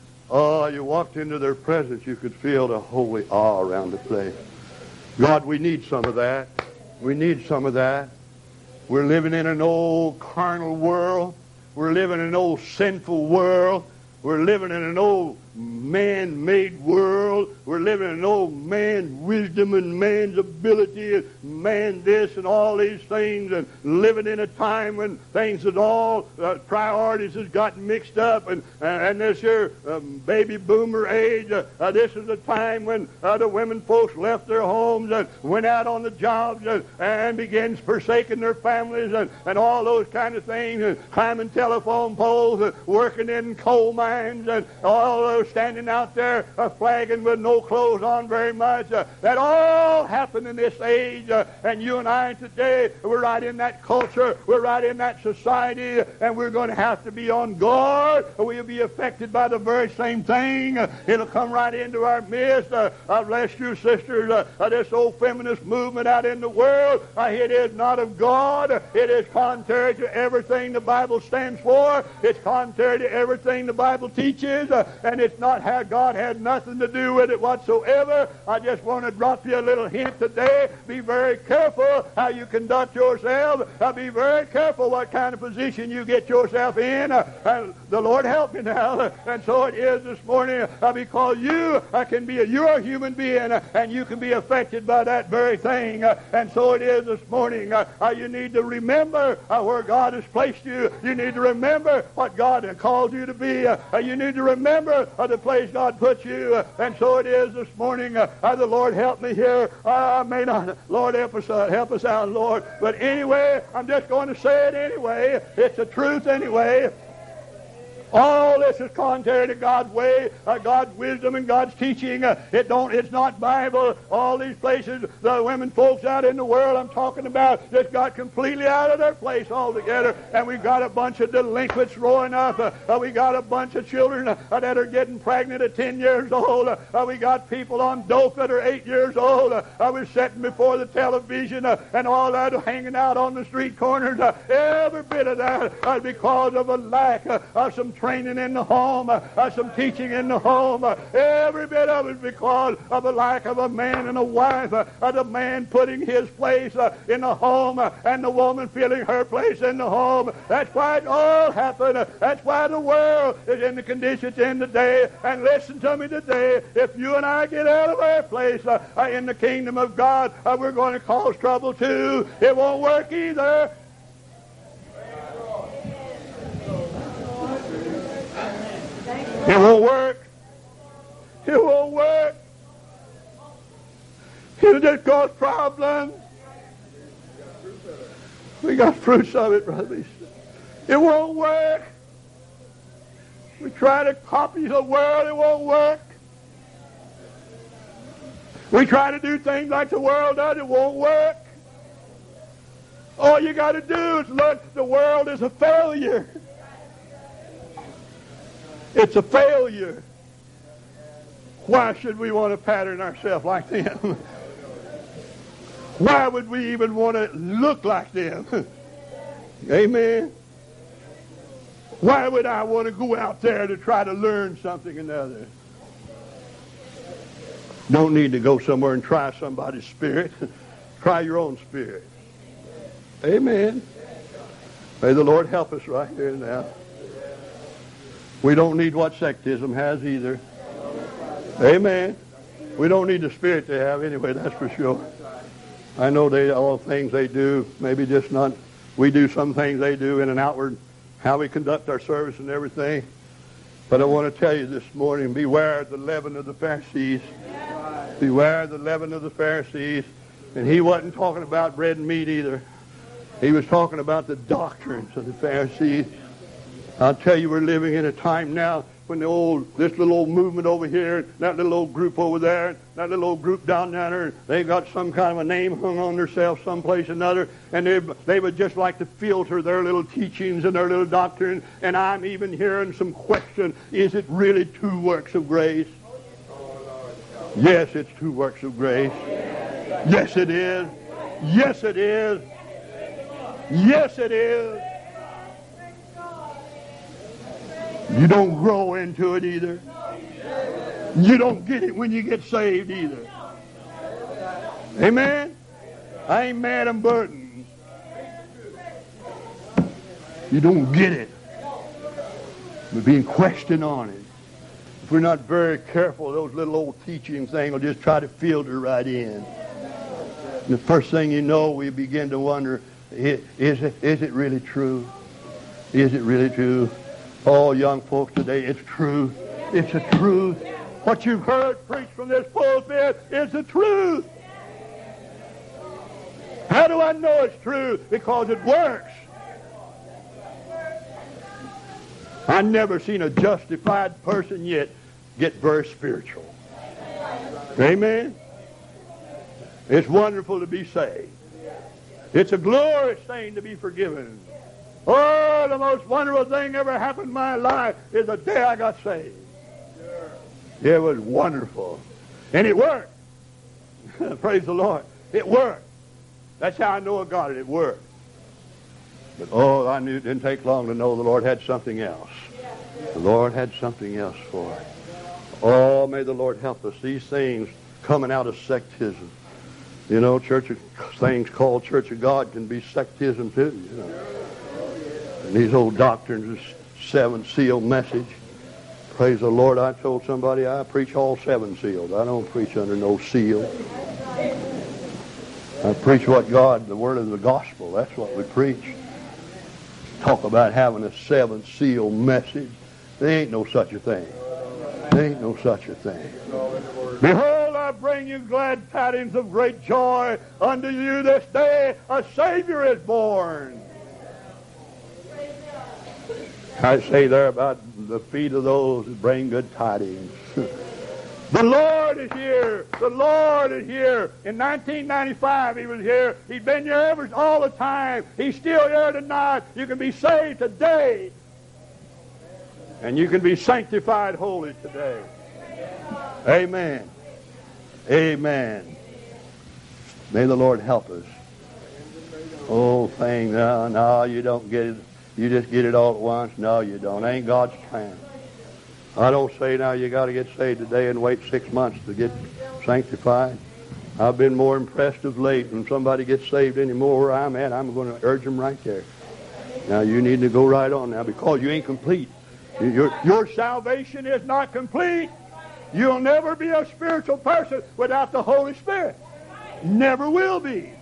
you could feel the holy awe around the place. God, we need some of that. We need some of that. We're living in an old carnal world. We're living in an old sinful world. We're living in an old man-made world. We're living in an old man wisdom and man's ability and man this and all these things, and living in a time when things that all priorities has gotten mixed up, and this here baby boomer age, this is the time when the women folks left their homes and went out on the jobs and began forsaking their families and all those kind of things, and climbing telephone poles and working in coal mines and all those standing out there flagging with no clothes on very much. That all happened in this age, and you and I today, we're right in that culture, we're right in that society, and we're going to have to be on guard. We'll be affected by the very same thing. It'll come right into our midst. Bless you, sisters, this old feminist movement out in the world, it is not of God. It is contrary to everything the Bible stands for. It's contrary to everything the Bible teaches, and it's It's not how God had nothing to do with it whatsoever. I just want to drop you a little hint today. Be very careful how you conduct yourself. Be very careful what kind of position you get yourself in. And the Lord help you now. And so it is this morning, because you're a human being, and you can be affected by that very thing. And so it is this morning. You need to remember where God has placed you. You need to remember what God has called you to be. You need to remember the place God put you. And so it is this morning. The Lord help me here. I may not. Lord, help us out, Lord. But anyway, I'm just going to say it anyway. It's the truth anyway. All this is contrary to God's way, God's wisdom, and God's teaching. It's not Bible. All these places, the women folks out in the world I'm talking about, just got completely out of their place altogether. And we got a bunch of delinquents growing up. We got a bunch of children that are getting pregnant at 10 years old. We got people on dope that are 8 years old. I was sitting before the television and all that, hanging out on the street corners. Every bit of that because of a lack of some training in the home, some teaching in the home. Every bit of it because of the lack of a man and a wife, the man putting his place in the home and the woman filling her place in the home. That's why it all happened. That's why the world is in the condition it's in today. And listen to me today, if you and I get out of our place in the kingdom of God, we're going to cause trouble too. It won't work either. It won't work. It won't work. It'll just cause problems. We got fruits of it, brothers. It won't work. We try to copy the world, it won't work. We try to do things like the world does, it won't work. All you got to do is look, the world is a failure. It's a failure. Why should we want to pattern ourselves like them? Why would we even want to look like them? Amen. Why would I want to go out there to try to learn something or another? Don't need to go somewhere and try somebody's spirit. Try your own spirit. Amen. May the Lord help us right here now. We don't need what sectism has either. Amen. We don't need the spirit they have anyway, that's for sure. I know all things they do, maybe just not. We do some things they do in an outward, how we conduct our service and everything. But I want to tell you this morning, beware the leaven of the Pharisees. Beware the leaven of the Pharisees. And he wasn't talking about bread and meat either. He was talking about the doctrines of the Pharisees. I'll tell you, we're living in a time now when this little old movement over here, that little old group over there, that little old group down there, they got some kind of a name hung on themselves someplace or another, and they would just like to filter their little teachings and their little doctrine. And I'm even hearing some question, is it really 2 works of grace? Yes, it's 2 works of grace. Yes, it is. Yes, it is. Yes, it is. You don't grow into it either. You don't get it when you get saved either. Amen? I ain't mad I'm burdened. You don't get it. We're being questioned on it. If we're not very careful, those little old teaching things will just try to filter right in. And the first thing you know, we begin to wonder, is it really true? Is it really true? Oh, young folks today, it's true. It's the truth. What you've heard preached from this pulpit is the truth. How do I know it's true? Because it works. I've never seen a justified person yet get very spiritual. Amen? It's wonderful to be saved. It's a glorious thing to be forgiven. Oh, the most wonderful thing ever happened in my life is the day I got saved. It was wonderful. And it worked. Praise the Lord. It worked. That's how I know I got it. It worked. But oh, I knew it didn't take long to know the Lord had something else. The Lord had something else for it. Oh, may the Lord help us. These things coming out of sectism. You know, things called Church of God can be sectism too. You know. And these old doctrines, this 7 seal message. Praise the Lord. I told somebody I preach all 7 seals. I don't preach under no seal. I preach what God, the word of the gospel. That's what we preach. Talk about having a 7 seal message. There ain't no such a thing. There ain't no such a thing. Behold, I bring you glad tidings of great joy. Unto you this day a Savior is born. I say there about the feet of those that bring good tidings. The Lord is here. The Lord is here. In 1995, He was here. He's been here all the time. He's still here tonight. You can be saved today. And you can be sanctified holy today. Amen. Amen. May the Lord help us. Oh, thing, no, you don't get it. You just get it all at once. No, you don't. Ain't God's plan. I don't say now you got to get saved today and wait 6 months to get sanctified. I've been more impressed of late when somebody gets saved anymore where I'm at. I'm going to urge them right there. Now you need to go right on now because you ain't complete. Your salvation is not complete. You'll never be a spiritual person without the Holy Spirit. Never will be.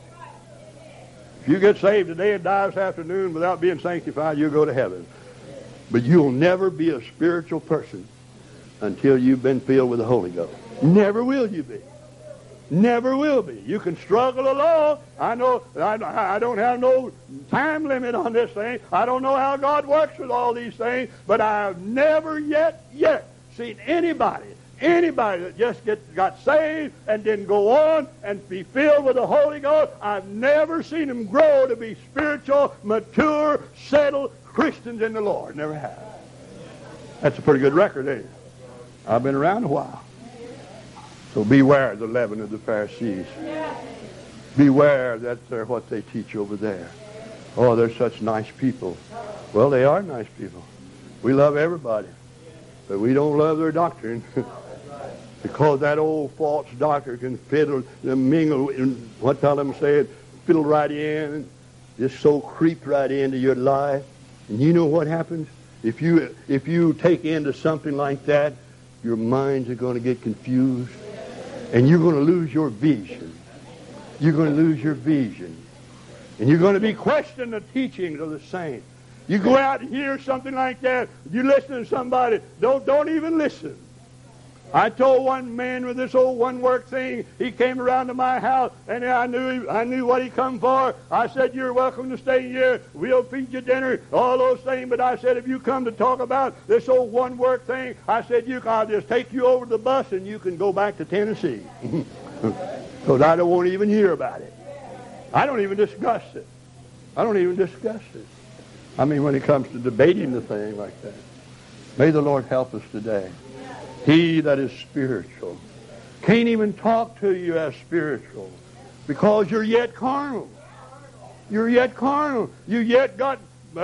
If you get saved today and die this afternoon without being sanctified, you'll go to heaven. But you'll never be a spiritual person until you've been filled with the Holy Ghost. Never will you be. Never will be. You can struggle along. I know I don't have no time limit on this thing. I don't know how God works with all these things, but I've never yet seen anybody that just got saved and didn't go on and be filled with the Holy Ghost. I've never seen them grow to be spiritual, mature, settled Christians in the Lord. Never have. That's a pretty good record, ain't it? I've been around a while. So beware the leaven of the Pharisees. Beware that's what they teach over there. Oh, they're such nice people. Well, they are nice people. We love everybody. But we don't love their doctrine. Because that old false doctor can fiddle and mingle, and what tell them say it, fiddle right in, just so creep right into your life. And you know what happens? If you take into something like that, your minds are going to get confused. And you're going to lose your vision. You're going to lose your vision. And you're going to be questioning the teachings of the saints. You go out and hear something like that, you listen to somebody, don't even listen. I told one man with this old one-work thing, he came around to my house, and I knew what he come for. I said, you're welcome to stay here. We'll feed you dinner, all those things. But I said, if you come to talk about this old one-work thing, I said, I'll just take you over the bus, and you can go back to Tennessee. Because I don't want to even hear about it. I don't even discuss it. I don't even discuss it. I mean, when it comes to debating the thing like that. May the Lord help us today. He that is spiritual can't even talk to you as spiritual because you're yet carnal. You're yet carnal. You yet got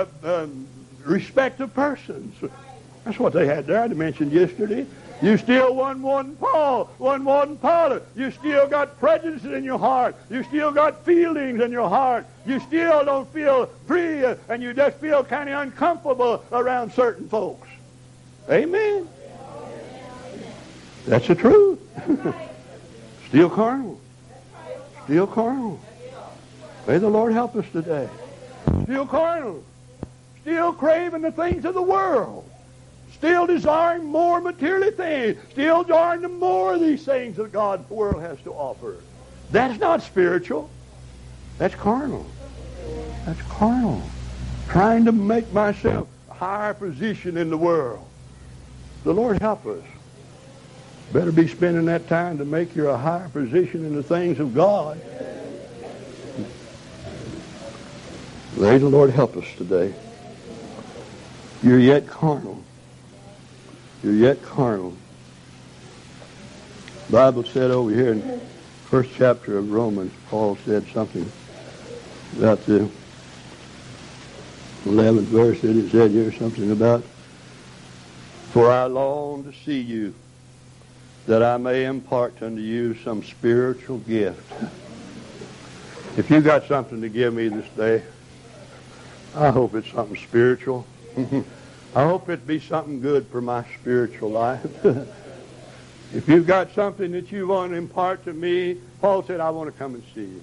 respect of persons. That's what they had there. I mentioned yesterday. You still one Paul, one Paul. You still got prejudices in your heart. You still got feelings in your heart. You still don't feel free, and you just feel kind of uncomfortable around certain folks. Amen. That's the truth. Still carnal. Still carnal. May the Lord help us today. Still carnal. Still craving the things of the world. Still desiring more material things. Still desiring more of these things that God's world has to offer. That's not spiritual. That's carnal. That's carnal. Trying to make myself a higher position in the world. The Lord help us. Better be spending that time to make you a higher position in the things of God. May the Lord help us today. You're yet carnal. You're yet carnal. The Bible said over here in the first chapter of Romans, Paul said something about the 11th verse that it said here something about, for I long to see you, that I may impart unto you some spiritual gift. If you got something to give me this day, I hope it's something spiritual. I hope it be something good for my spiritual life. If you've got something that you want to impart to me, Paul said, I want to come and see you.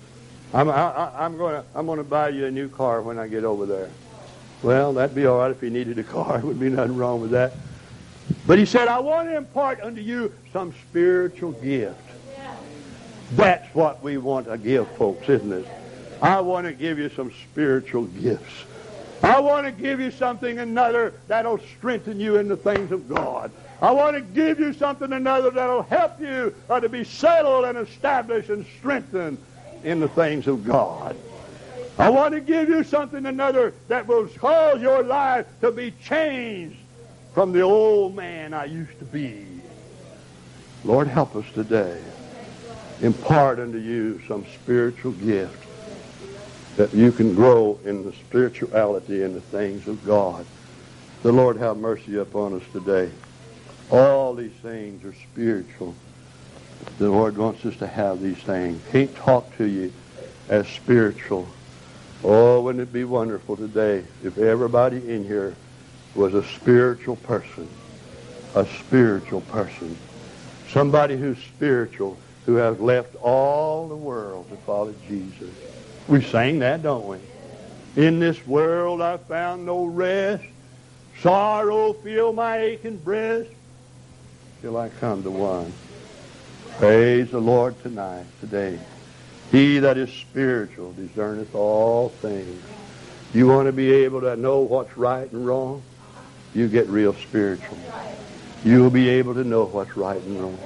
I'm going to buy you a new car when I get over there. Well, that'd be all right if you needed a car. There would be nothing wrong with that. But he said, I want to impart unto you some spiritual gift. That's what we want to give folks, isn't it? I want to give you some spiritual gifts. I want to give you something another that'll strengthen you in the things of God. I want to give you something another that'll help you to be settled and established and strengthened in the things of God. I want to give you something another that will cause your life to be changed from the old man I used to be. Lord, help us today. Impart unto you some spiritual gift that you can grow in the spirituality and the things of God. The Lord have mercy upon us today. All these things are spiritual. The Lord wants us to have these things. Can't talk to you as spiritual. Oh, wouldn't it be wonderful today if everybody in here was a spiritual person. A spiritual person. Somebody who's spiritual, who has left all the world to follow Jesus. We sang that, don't we? In this world I found no rest. Sorrow filled my aching breast. Till I come to one. Praise the Lord tonight, today. He that is spiritual discerneth all things. You want to be able to know what's right and wrong? You get real spiritual. You'll be able to know what's right and wrong.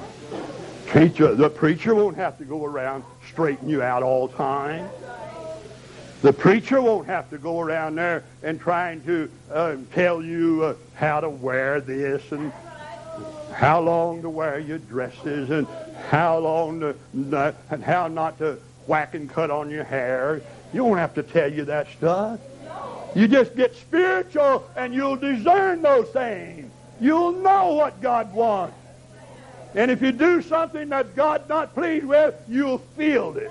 The preacher won't have to go around straighten you out all the time. The preacher won't have to go around there and trying to tell you how to wear this and how long to wear your dresses and how long to, and how not to whack and cut on your hair. You won't have to tell you that stuff. You just get spiritual and you'll discern those things. You'll know what God wants. And if you do something that God's not pleased with, you'll feel it.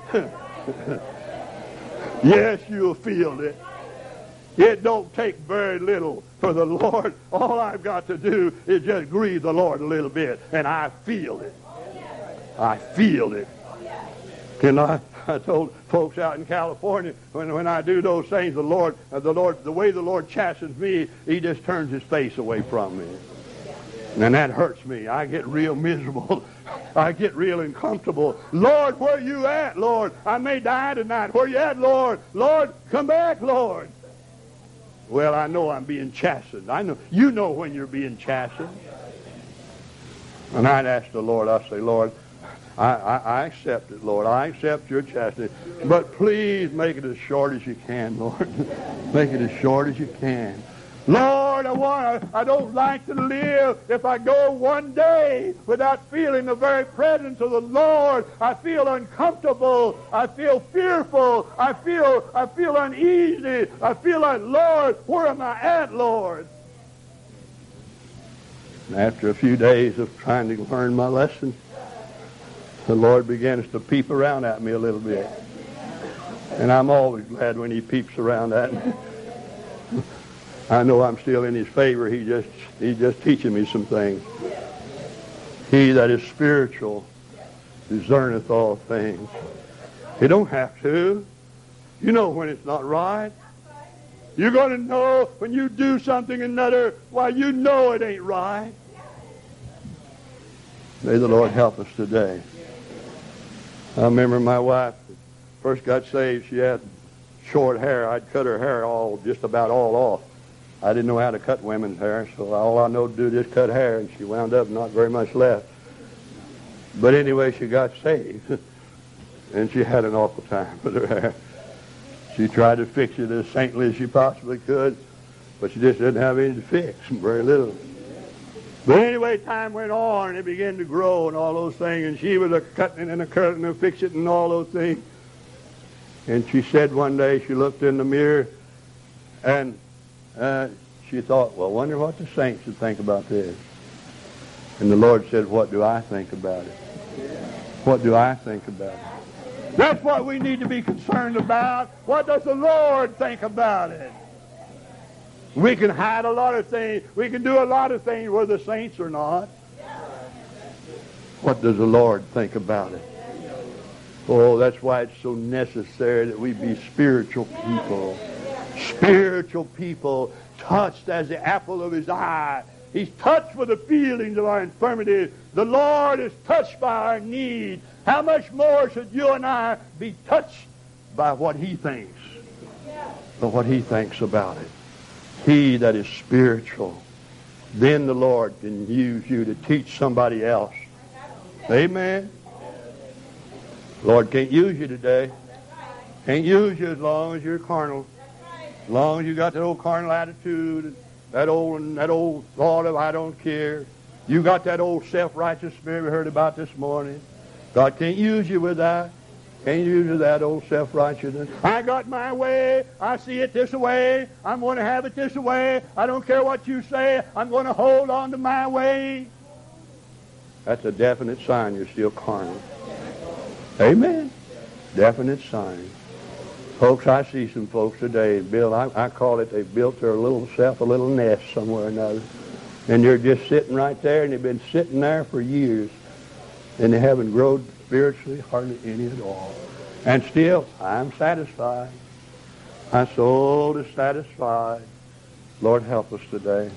Yes, you'll feel it. It don't take very little for the Lord. All I've got to do is just grieve the Lord a little bit, and I feel it. I feel it. And I told folks out in California, when I do those things, the way the Lord chastens me, He just turns His face away from me. And that hurts me. I get real miserable. I get real uncomfortable. Lord, where you at, Lord? I may die tonight. Where you at, Lord? Lord, come back, Lord. Well, I know I'm being chastened. I know. You know when you're being chastened. And I'd ask the Lord, I'd say, Lord, I accept it, Lord. I accept your chastity. But please make it as short as you can, Lord. Make it as short as you can. Lord, I don't like to live if I go one day without feeling the very presence of the Lord. I feel uncomfortable. I feel fearful. I feel uneasy. I feel like, Lord, where am I at, Lord? And after a few days of trying to learn my lesson, the Lord begins to peep around at me a little bit. And I'm always glad when He peeps around at me. I know I'm still in His favor. He's just teaching me some things. He that is spiritual discerneth all things. You don't have to. You know when it's not right. You're going to know when you do something another, why you know it ain't right. May the Lord help us today. I remember my wife first got saved. She had short hair. I'd cut her hair just about all off. I didn't know how to cut women's hair, so all I know to do is just cut hair, and she wound up not very much left. But anyway, she got saved, and she had an awful time with her hair. She tried to fix it as saintly as she possibly could, but she just didn't have any to fix, very little. But anyway, time went on, and it began to grow and all those things, and she was cutting and curling and fixing it and all those things. And she said one day, she looked in the mirror, and she thought, well, I wonder what the saints would think about this. And the Lord said, what do I think about it? What do I think about it? That's what we need to be concerned about. What does the Lord think about it? We can hide a lot of things. We can do a lot of things whether the saints or not. What does the Lord think about it? Oh, that's why it's so necessary that we be spiritual people. Spiritual people, touched as the apple of his eye. He's touched with the feelings of our infirmities. The Lord is touched by our need. How much more should you and I be touched by what he thinks? By what he thinks about it. He that is spiritual. Then the Lord can use you to teach somebody else. Amen. Lord can't use you today. Can't use you as long as you're carnal. As long as you got that old carnal attitude, and that old thought of I don't care. You got that old self-righteous spirit we heard about this morning. God can't use you with that. Can't use you with that old self-righteousness. I got my way. I see it this way. I'm going to have it this way. I don't care what you say. I'm going to hold on to my way. That's a definite sign you're still carnal. Amen. Definite sign. Folks, I see some folks today, Bill, I call it they built their little self a little nest somewhere or another. And they're just sitting right there, and they've been sitting there for years. And they haven't grown spiritually hardly any at all. And still, I'm satisfied. I'm so dissatisfied. Lord, help us today.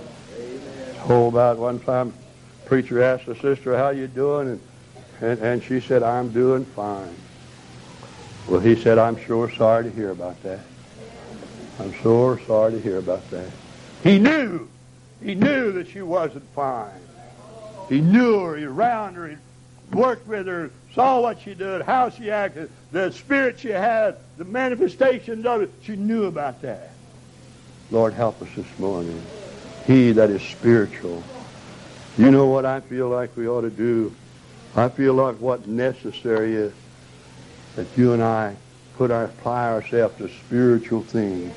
Oh, about one time, the preacher asked the sister, how you doing? And she said, I'm doing fine. Well, he said, I'm sure sorry to hear about that. I'm sure sorry to hear about that. He knew that she wasn't fine. He knew her, he around her, he worked with her, saw what she did, how she acted, the spirit she had, the manifestations of it. She knew about that. Lord, help us this morning. He that is spiritual. You know what I feel like we ought to do? I feel like what's necessary is that you and I apply ourselves to spiritual things.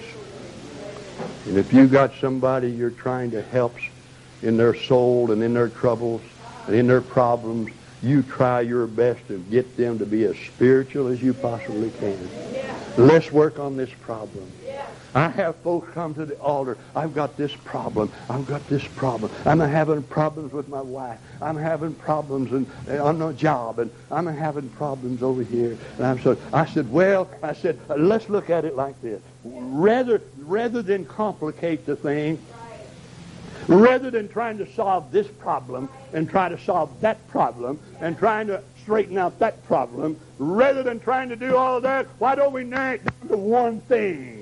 And if you got somebody you're trying to help in their soul and in their troubles and in their problems, you try your best to get them to be as spiritual as you possibly can. Let's work on this problem. I have folks come to the altar. I've got this problem. I've got this problem. I'm having problems with my wife. I'm having problems on the job, and I'm having problems over here. And I said, let's look at it like this. Rather than complicate the thing, rather than trying to solve this problem and try to solve that problem and trying to straighten out that problem, rather than trying to do all that, why don't we narrow it down to one thing?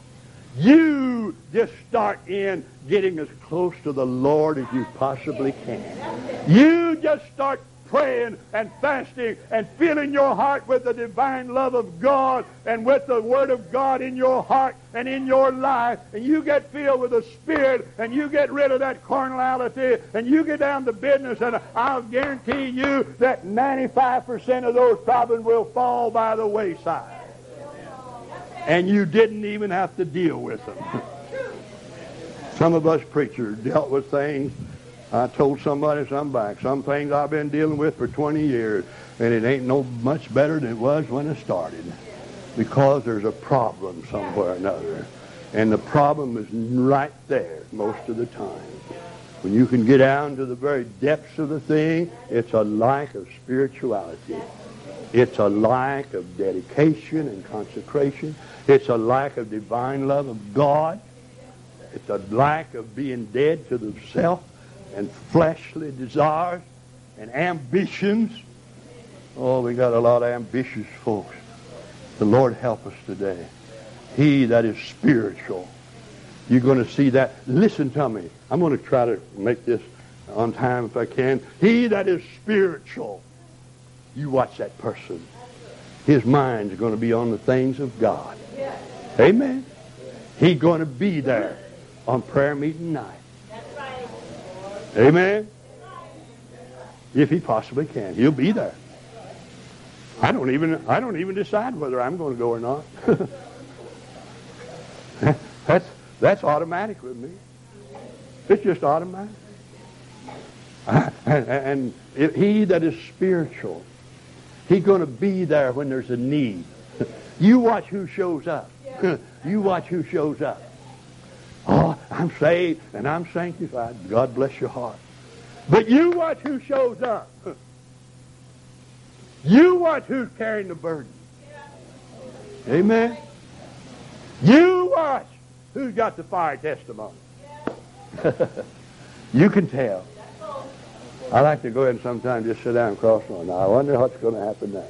You just start in getting as close to the Lord as you possibly can. You just start praying and fasting and filling your heart with the divine love of God and with the Word of God in your heart and in your life, and you get filled with the Spirit, and you get rid of that carnality, and you get down to business, and I'll guarantee you that 95% of those problems will fall by the wayside. And you didn't even have to deal with them. Some of us preachers dealt with things. I told somebody some things I've been dealing with for 20 years, and it ain't no much better than it was when it started. Because there's a problem somewhere or another. And the problem is right there most of the time. When you can get down to the very depths of the thing, it's a lack of spirituality. It's a lack of dedication and consecration. It's a lack of divine love of God. It's a lack of being dead to the self and fleshly desires and ambitions. Oh, we got a lot of ambitious folks. The Lord help us today. He that is spiritual. You're going to see that. Listen to me. I'm going to try to make this on time if I can. He that is spiritual. You watch that person. His mind's going to be on the things of God. Amen. He's going to be there on prayer meeting night. Amen. If he possibly can, he'll be there. I don't even decide whether I'm going to go or not. That's automatic with me. It's just automatic. And he that is spiritual, he's going to be there when there's a need. You watch who shows up. You watch who shows up. Oh, I'm saved and I'm sanctified. God bless your heart. But you watch who shows up. You watch who's carrying the burden. Amen. You watch who's got the fire testimony. You can tell. I like to go ahead and sometimes just sit down and cross one. Now, I wonder what's going to happen now.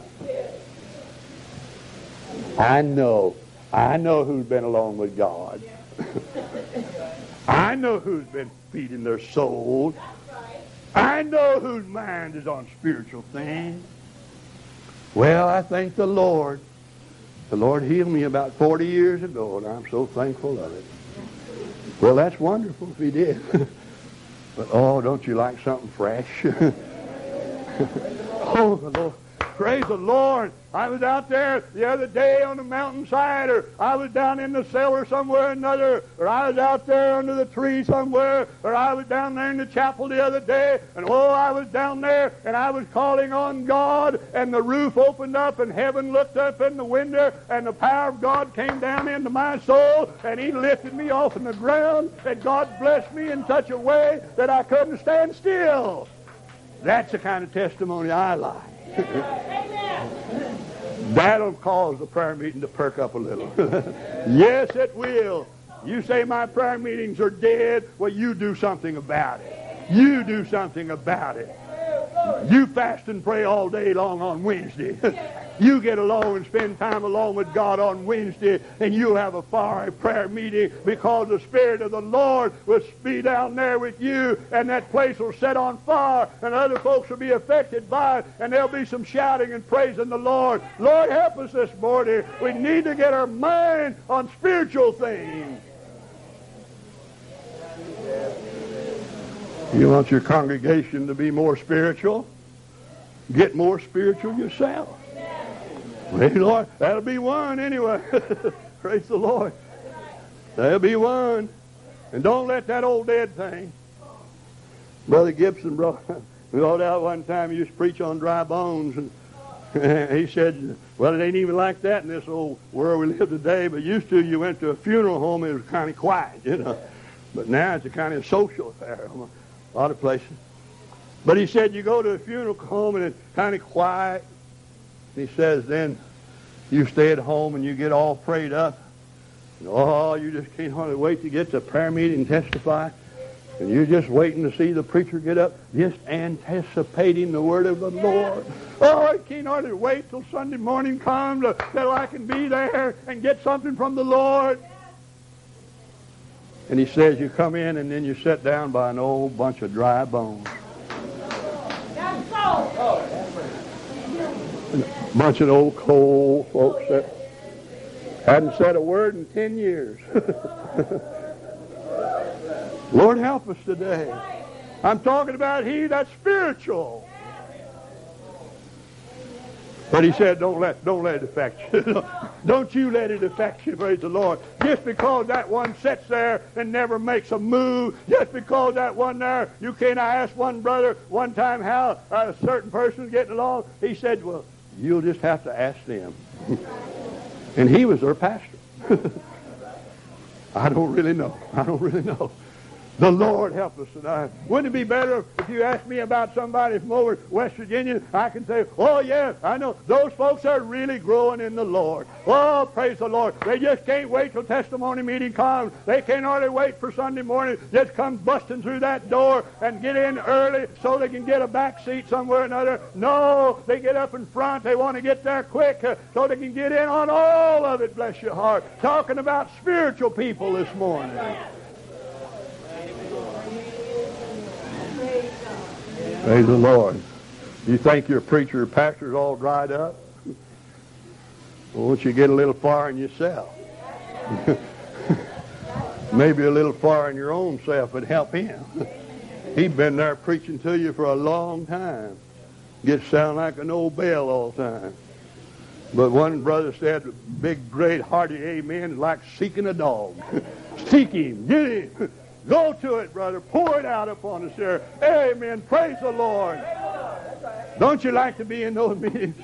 I know who's been along with God. I know who's been feeding their soul. I know whose mind is on spiritual things. Well, I thank the Lord. The Lord healed me about 40 years ago, and I'm so thankful of it. Well, that's wonderful if he did. But, oh, don't you like something fresh? Oh, the Lord. Praise the Lord. I was out there the other day on the mountainside, or I was down in the cellar somewhere or another, or I was out there under the tree somewhere, or I was down there in the chapel the other day, and oh, I was down there, and I was calling on God, and the roof opened up, and heaven looked up in the window, and the power of God came down into my soul, and he lifted me off of the ground, and God blessed me in such a way that I couldn't stand still. That's the kind of testimony I like. That'll cause the prayer meeting to perk up a little. Yes, it will. You say my prayer meetings are dead. Well, you do something about it. You do something about it. You fast and pray all day long on Wednesday. You get along and spend time along with God on Wednesday, and you'll have a fiery prayer meeting, because the Spirit of the Lord will be down there with you, and that place will set on fire, and other folks will be affected by it, and there'll be some shouting and praising the Lord. Lord, help us this morning. We need to get our mind on spiritual things. You want your congregation to be more spiritual? Get more spiritual yourself. Praise the Lord. That'll be one anyway. Praise the Lord. That'll be one. And don't let that old dead thing. Brother Gibson brought out one time, he used to preach on dry bones, and he said, well, it ain't even like that in this old world we live today, but used to, you went to a funeral home, it was kind of quiet, you know. But now it's a kind of social affair. A lot of places. But he said, you go to a funeral home and it's kind of quiet. And he says, then you stay at home and you get all prayed up. And, oh, you just can't hardly wait to get to prayer meeting and testify. And you're just waiting to see the preacher get up, just anticipating the word of the Lord. Oh, I can't hardly wait till Sunday morning comes till I can be there and get something from the Lord. And he says, you come in and then you sit down by an old bunch of dry bones. A bunch of old cold folks that hadn't said a word in 10 years. Lord, help us today. I'm talking about he that's spiritual. But he said, don't let it affect you. Don't you let it affect you, praise the Lord. Just because that one sits there and never makes a move, just because that one there, you can't. I asked one brother one time how a certain person's getting along. He said, well, you'll just have to ask them. And he was their pastor. I don't really know. The Lord help us tonight. Wouldn't it be better if you asked me about somebody from over West Virginia? I can say, oh, yeah, I know. Those folks are really growing in the Lord. Oh, praise the Lord. They just can't wait till testimony meeting comes. They can't hardly wait for Sunday morning. Just come busting through that door and get in early so they can get a back seat somewhere or another. No, they get up in front. They want to get there quick so they can get in on all of it, bless your heart. Talking about spiritual people this morning. Praise the Lord. You think your preacher or pastor's all dried up? Well, won't you get a little fire in yourself? Maybe a little fire in your own self would help him. He's been there preaching to you for a long time. Gets sound like an old bell all the time. But one brother said, big, great, hearty amen is like seeking a dog. Seek him, get him. Go to it, brother. Pour it out upon us here. Amen. Praise the Lord. Don't you like to be in those meetings?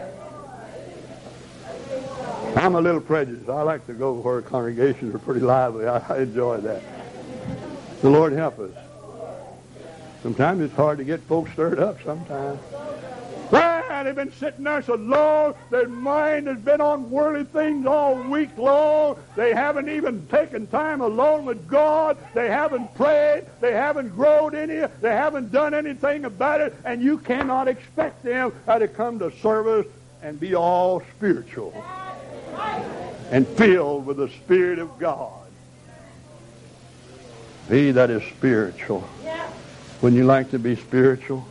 I'm a little prejudiced. I like to go where congregations are pretty lively. I enjoy that. The Lord help us. Sometimes it's hard to get folks stirred up sometimes. Well, they've been sitting there so long, their mind has been on worldly things all week long. They haven't even taken time alone with God. They haven't prayed. They haven't grown any. They haven't done anything about it. And you cannot expect them to come to service and be all spiritual and filled with the Spirit of God. He that is spiritual. Wouldn't you like to be spiritual?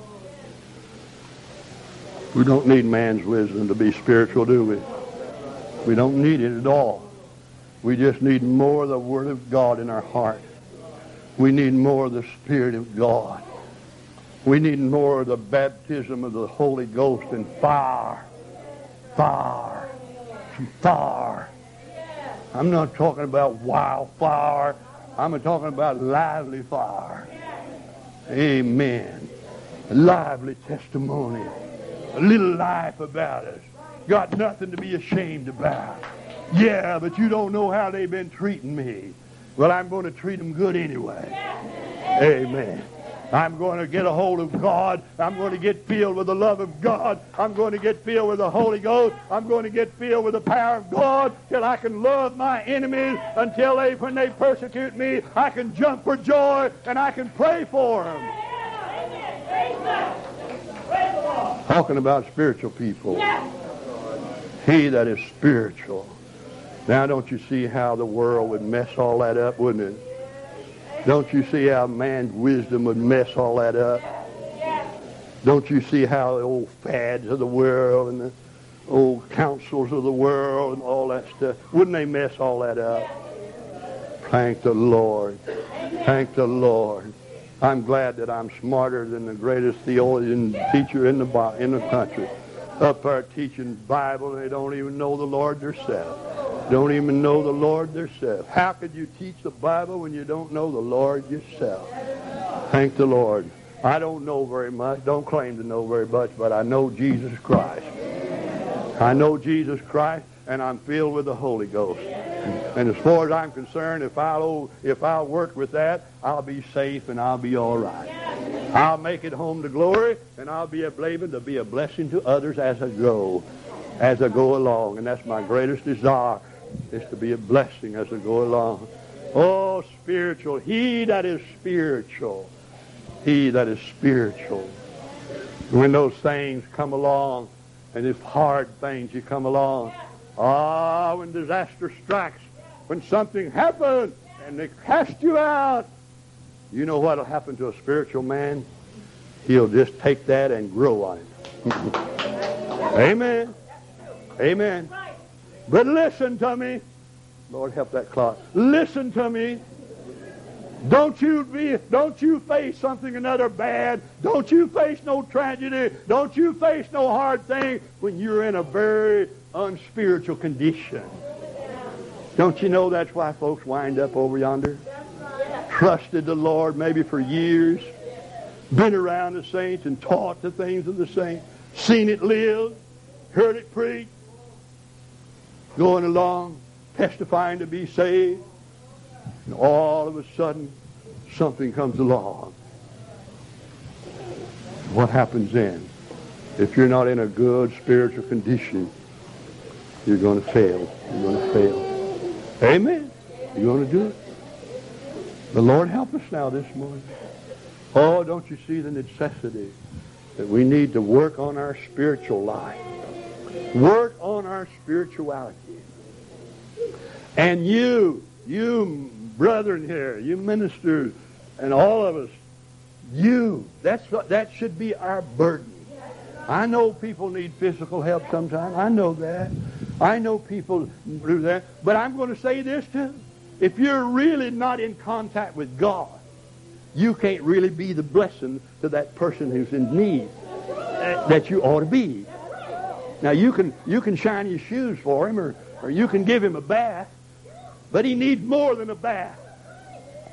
We don't need man's wisdom to be spiritual, do we? We don't need it at all. We just need more of the Word of God in our heart. We need more of the Spirit of God. We need more of the baptism of the Holy Ghost and fire. Fire. Some fire. I'm not talking about wildfire. I'm talking about lively fire. Amen. A lively testimony. A little life about us. Got nothing to be ashamed about. Yeah, but you don't know how they've been treating me. Well, I'm going to treat them good anyway. Amen. I'm going to get a hold of God. I'm going to get filled with the love of God. I'm going to get filled with the Holy Ghost. I'm going to get filled with the power of God till I can love my enemies, until when they persecute me, I can jump for joy and I can pray for them. Talking about spiritual people. He that is spiritual. Now, don't you see how the world would mess all that up, wouldn't it? Don't you see how man's wisdom would mess all that up? Don't you see how the old fads of the world and the old counsels of the world and all that stuff, wouldn't they mess all that up? Thank the Lord. Thank the Lord. I'm glad that I'm smarter than the greatest theologian teacher in the country. Up there teaching Bible, and they don't even know the Lord themselves. Don't even know the Lord themselves. How could you teach the Bible when you don't know the Lord yourself? Thank the Lord. I don't know very much, don't claim to know very much, but I know Jesus Christ. I know Jesus Christ, and I'm filled with the Holy Ghost. And as far as I'm concerned, if I'll work with that, I'll be safe and I'll be all right. I'll make it home to glory, and I'll be able to be a blessing to others as I go along. And that's my greatest desire, is to be a blessing as I go along. Oh, spiritual. He that is spiritual. He that is spiritual. When those things come along, and these hard things you come along, when disaster strikes, when something happens, and they cast you out, you know what will happen to a spiritual man? He'll just take that and grow on it. Amen. Amen. But listen to me. Lord, help that clock. Listen to me. Don't you face something another bad. Don't you face no tragedy. Don't you face no hard thing when you're in a very unspiritual condition. Don't you know that's why folks wind up over yonder? Trusted the Lord maybe for years, been around the saints and taught the things of the saints, seen it live, heard it preach, going along, testifying to be saved, and all of a sudden something comes along. What happens then? If you're not in a good spiritual condition, you're going to fail. You're going to fail. Amen. You're going to do it. The Lord help us now this morning. Oh, don't you see the necessity that we need to work on our spiritual life? Work on our spirituality. And you brethren here, you ministers, and all of us, that should be our burden. I know people need physical help sometimes. I know that. I know people do that. But I'm going to say this too. If you're really not in contact with God, you can't really be the blessing to that person who's in need that you ought to be. Now, you can shine your shoes for him, or you can give him a bath, but he needs more than a bath.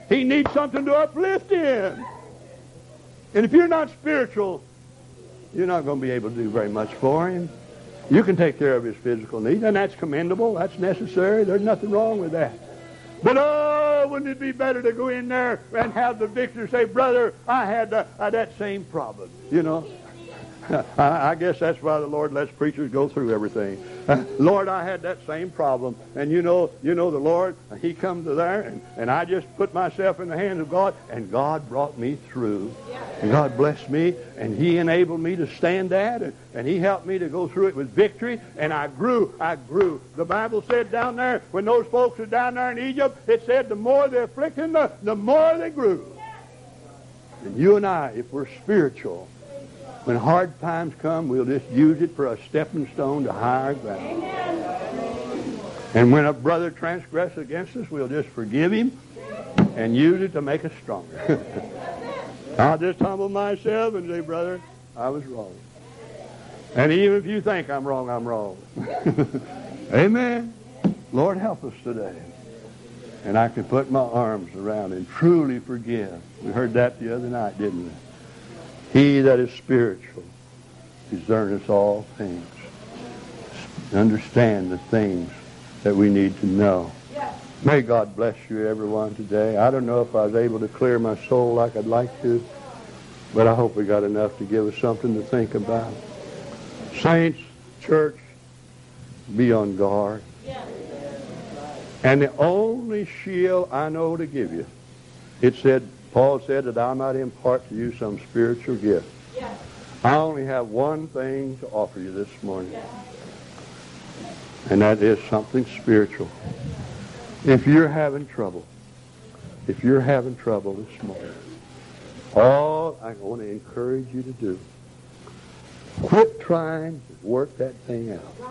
He needs something to uplift him. And if you're not spiritual, you're not going to be able to do very much for him. You can take care of his physical needs, and that's commendable. That's necessary. There's nothing wrong with that. But, wouldn't it be better to go in there and have the victor say, brother, I had that same problem, you know. I guess that's why the Lord lets preachers go through everything. Lord, I had that same problem. And you know the Lord, he come to there, and I just put myself in the hands of God, and God brought me through. And God blessed me, and he enabled me to stand that, and he helped me to go through it with victory, and I grew. The Bible said down there, when those folks were down there in Egypt, it said the more they afflicted them, the more they grew. And you and I, if we're spiritual, when hard times come, we'll just use it for a stepping stone to higher ground. And when a brother transgresses against us, we'll just forgive him and use it to make us stronger. I'll just humble myself and say, brother, I was wrong. And even if you think I'm wrong, I'm wrong. Amen. Lord, help us today. And I can put my arms around and truly forgive. We heard that the other night, didn't we? He that is spiritual discerneth all things. Understand the things that we need to know. May God bless you, everyone, today. I don't know if I was able to clear my soul like I'd like to, but I hope we got enough to give us something to think about. Saints, church, be on guard. And the only shield I know to give you, Paul said that I might impart to you some spiritual gift. I only have one thing to offer you this morning. And that is something spiritual. If you're having trouble this morning, all I want to encourage you to do, quit trying to work that thing out.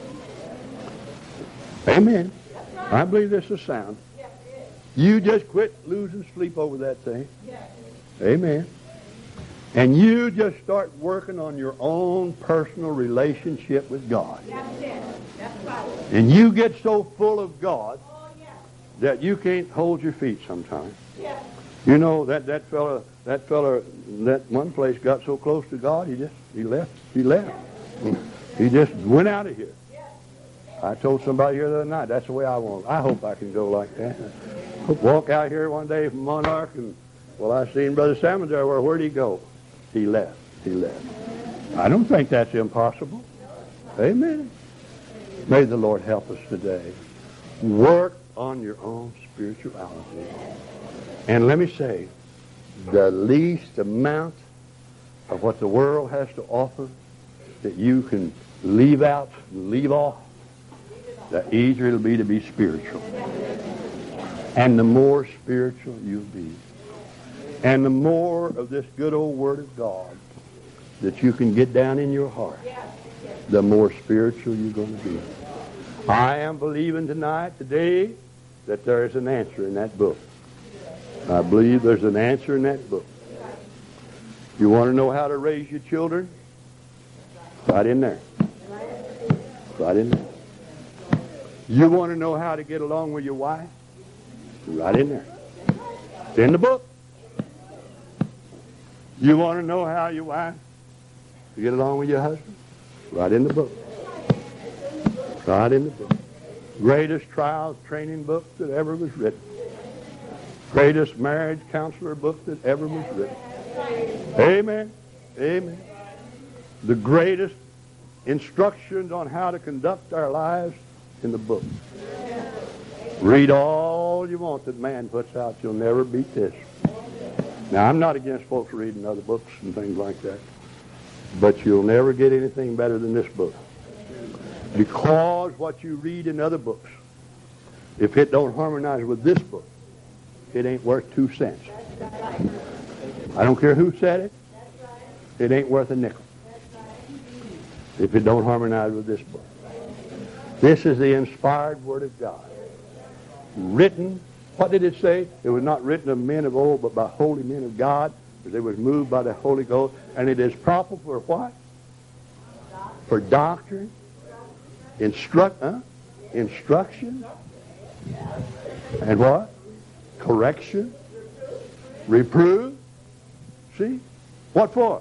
Amen. I believe this is sound. You just quit losing sleep over that thing. Amen. And you just start working on your own personal relationship with God. And you get so full of God that you can't hold your feet sometimes. You know, that fella, that one place got so close to God, he left. He just went out of here. I told somebody here the other night, that's the way I want. I hope I can go like that. Walk out here one day from Monarch, and I seen Brother Salmon there. Well, where'd he go? He left. I don't think that's impossible. Amen. May the Lord help us today. Work on your own spirituality. And let me say, the least amount of what the world has to offer that you can leave out and leave off, the easier it'll be to be spiritual. And the more spiritual you'll be, and the more of this good old Word of God that you can get down in your heart, the more spiritual you're going to be. I am believing today, that there is an answer in that book. I believe there's an answer in that book. You want to know how to raise your children? Right in there. Right in there. You want to know how to get along with your wife? Right in there. It's in the book. You want to know how your wife to get along with your husband? Right in the book. Right in the book. Greatest trials training book that ever was written. Greatest marriage counselor book that ever was written. Amen. Amen. The greatest instructions on how to conduct our lives in the book. Read all you want that man puts out. You'll never beat this. Now, I'm not against folks reading other books and things like that, but you'll never get anything better than this book. Because what you read in other books, if it don't harmonize with this book, it ain't worth 2 cents. I don't care who said it. It ain't worth a nickel if it don't harmonize with this book. This is the inspired Word of God. Written, what did it say? It was not written of men of old, but by holy men of God, because it was moved by the Holy Ghost. And it is proper for what? For doctrine, instruction, and what? correction, reprove. See? What for?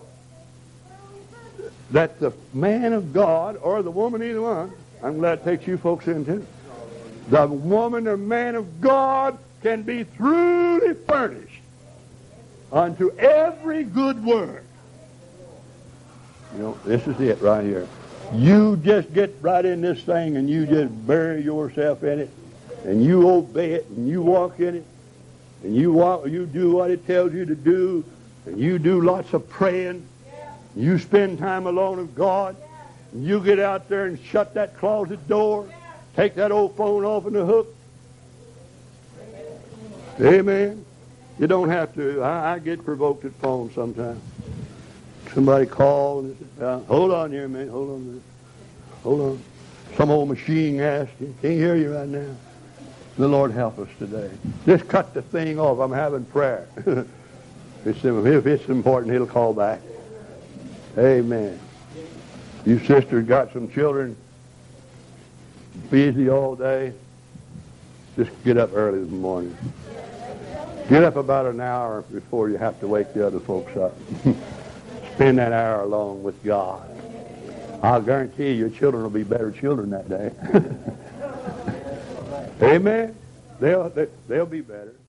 That the man of God, or the woman, either one, I'm glad it takes you folks in too. The woman or man of God can be truly furnished unto every good work. You know, this is it right here. You just get right in this thing and you just bury yourself in it and you obey it and you walk in it and you do what it tells you to do and you do lots of praying. You spend time alone with God. And you get out there and shut that closet door. Take that old phone off in the hook. Amen. You don't have to. I get provoked at phones sometimes. Somebody calls and says, hold on here, man. Hold on a minute. Hold on. Some old machine asked you. Can't hear you right now. The Lord help us today. Just cut the thing off. I'm having prayer. If it's important, he'll call back. Amen. You sisters got some children busy all day. Just get up early in the morning. Get up about an hour before you have to wake the other folks up. Spend that hour alone with God. I'll guarantee you your children will be better children that day. Amen. They'll be better.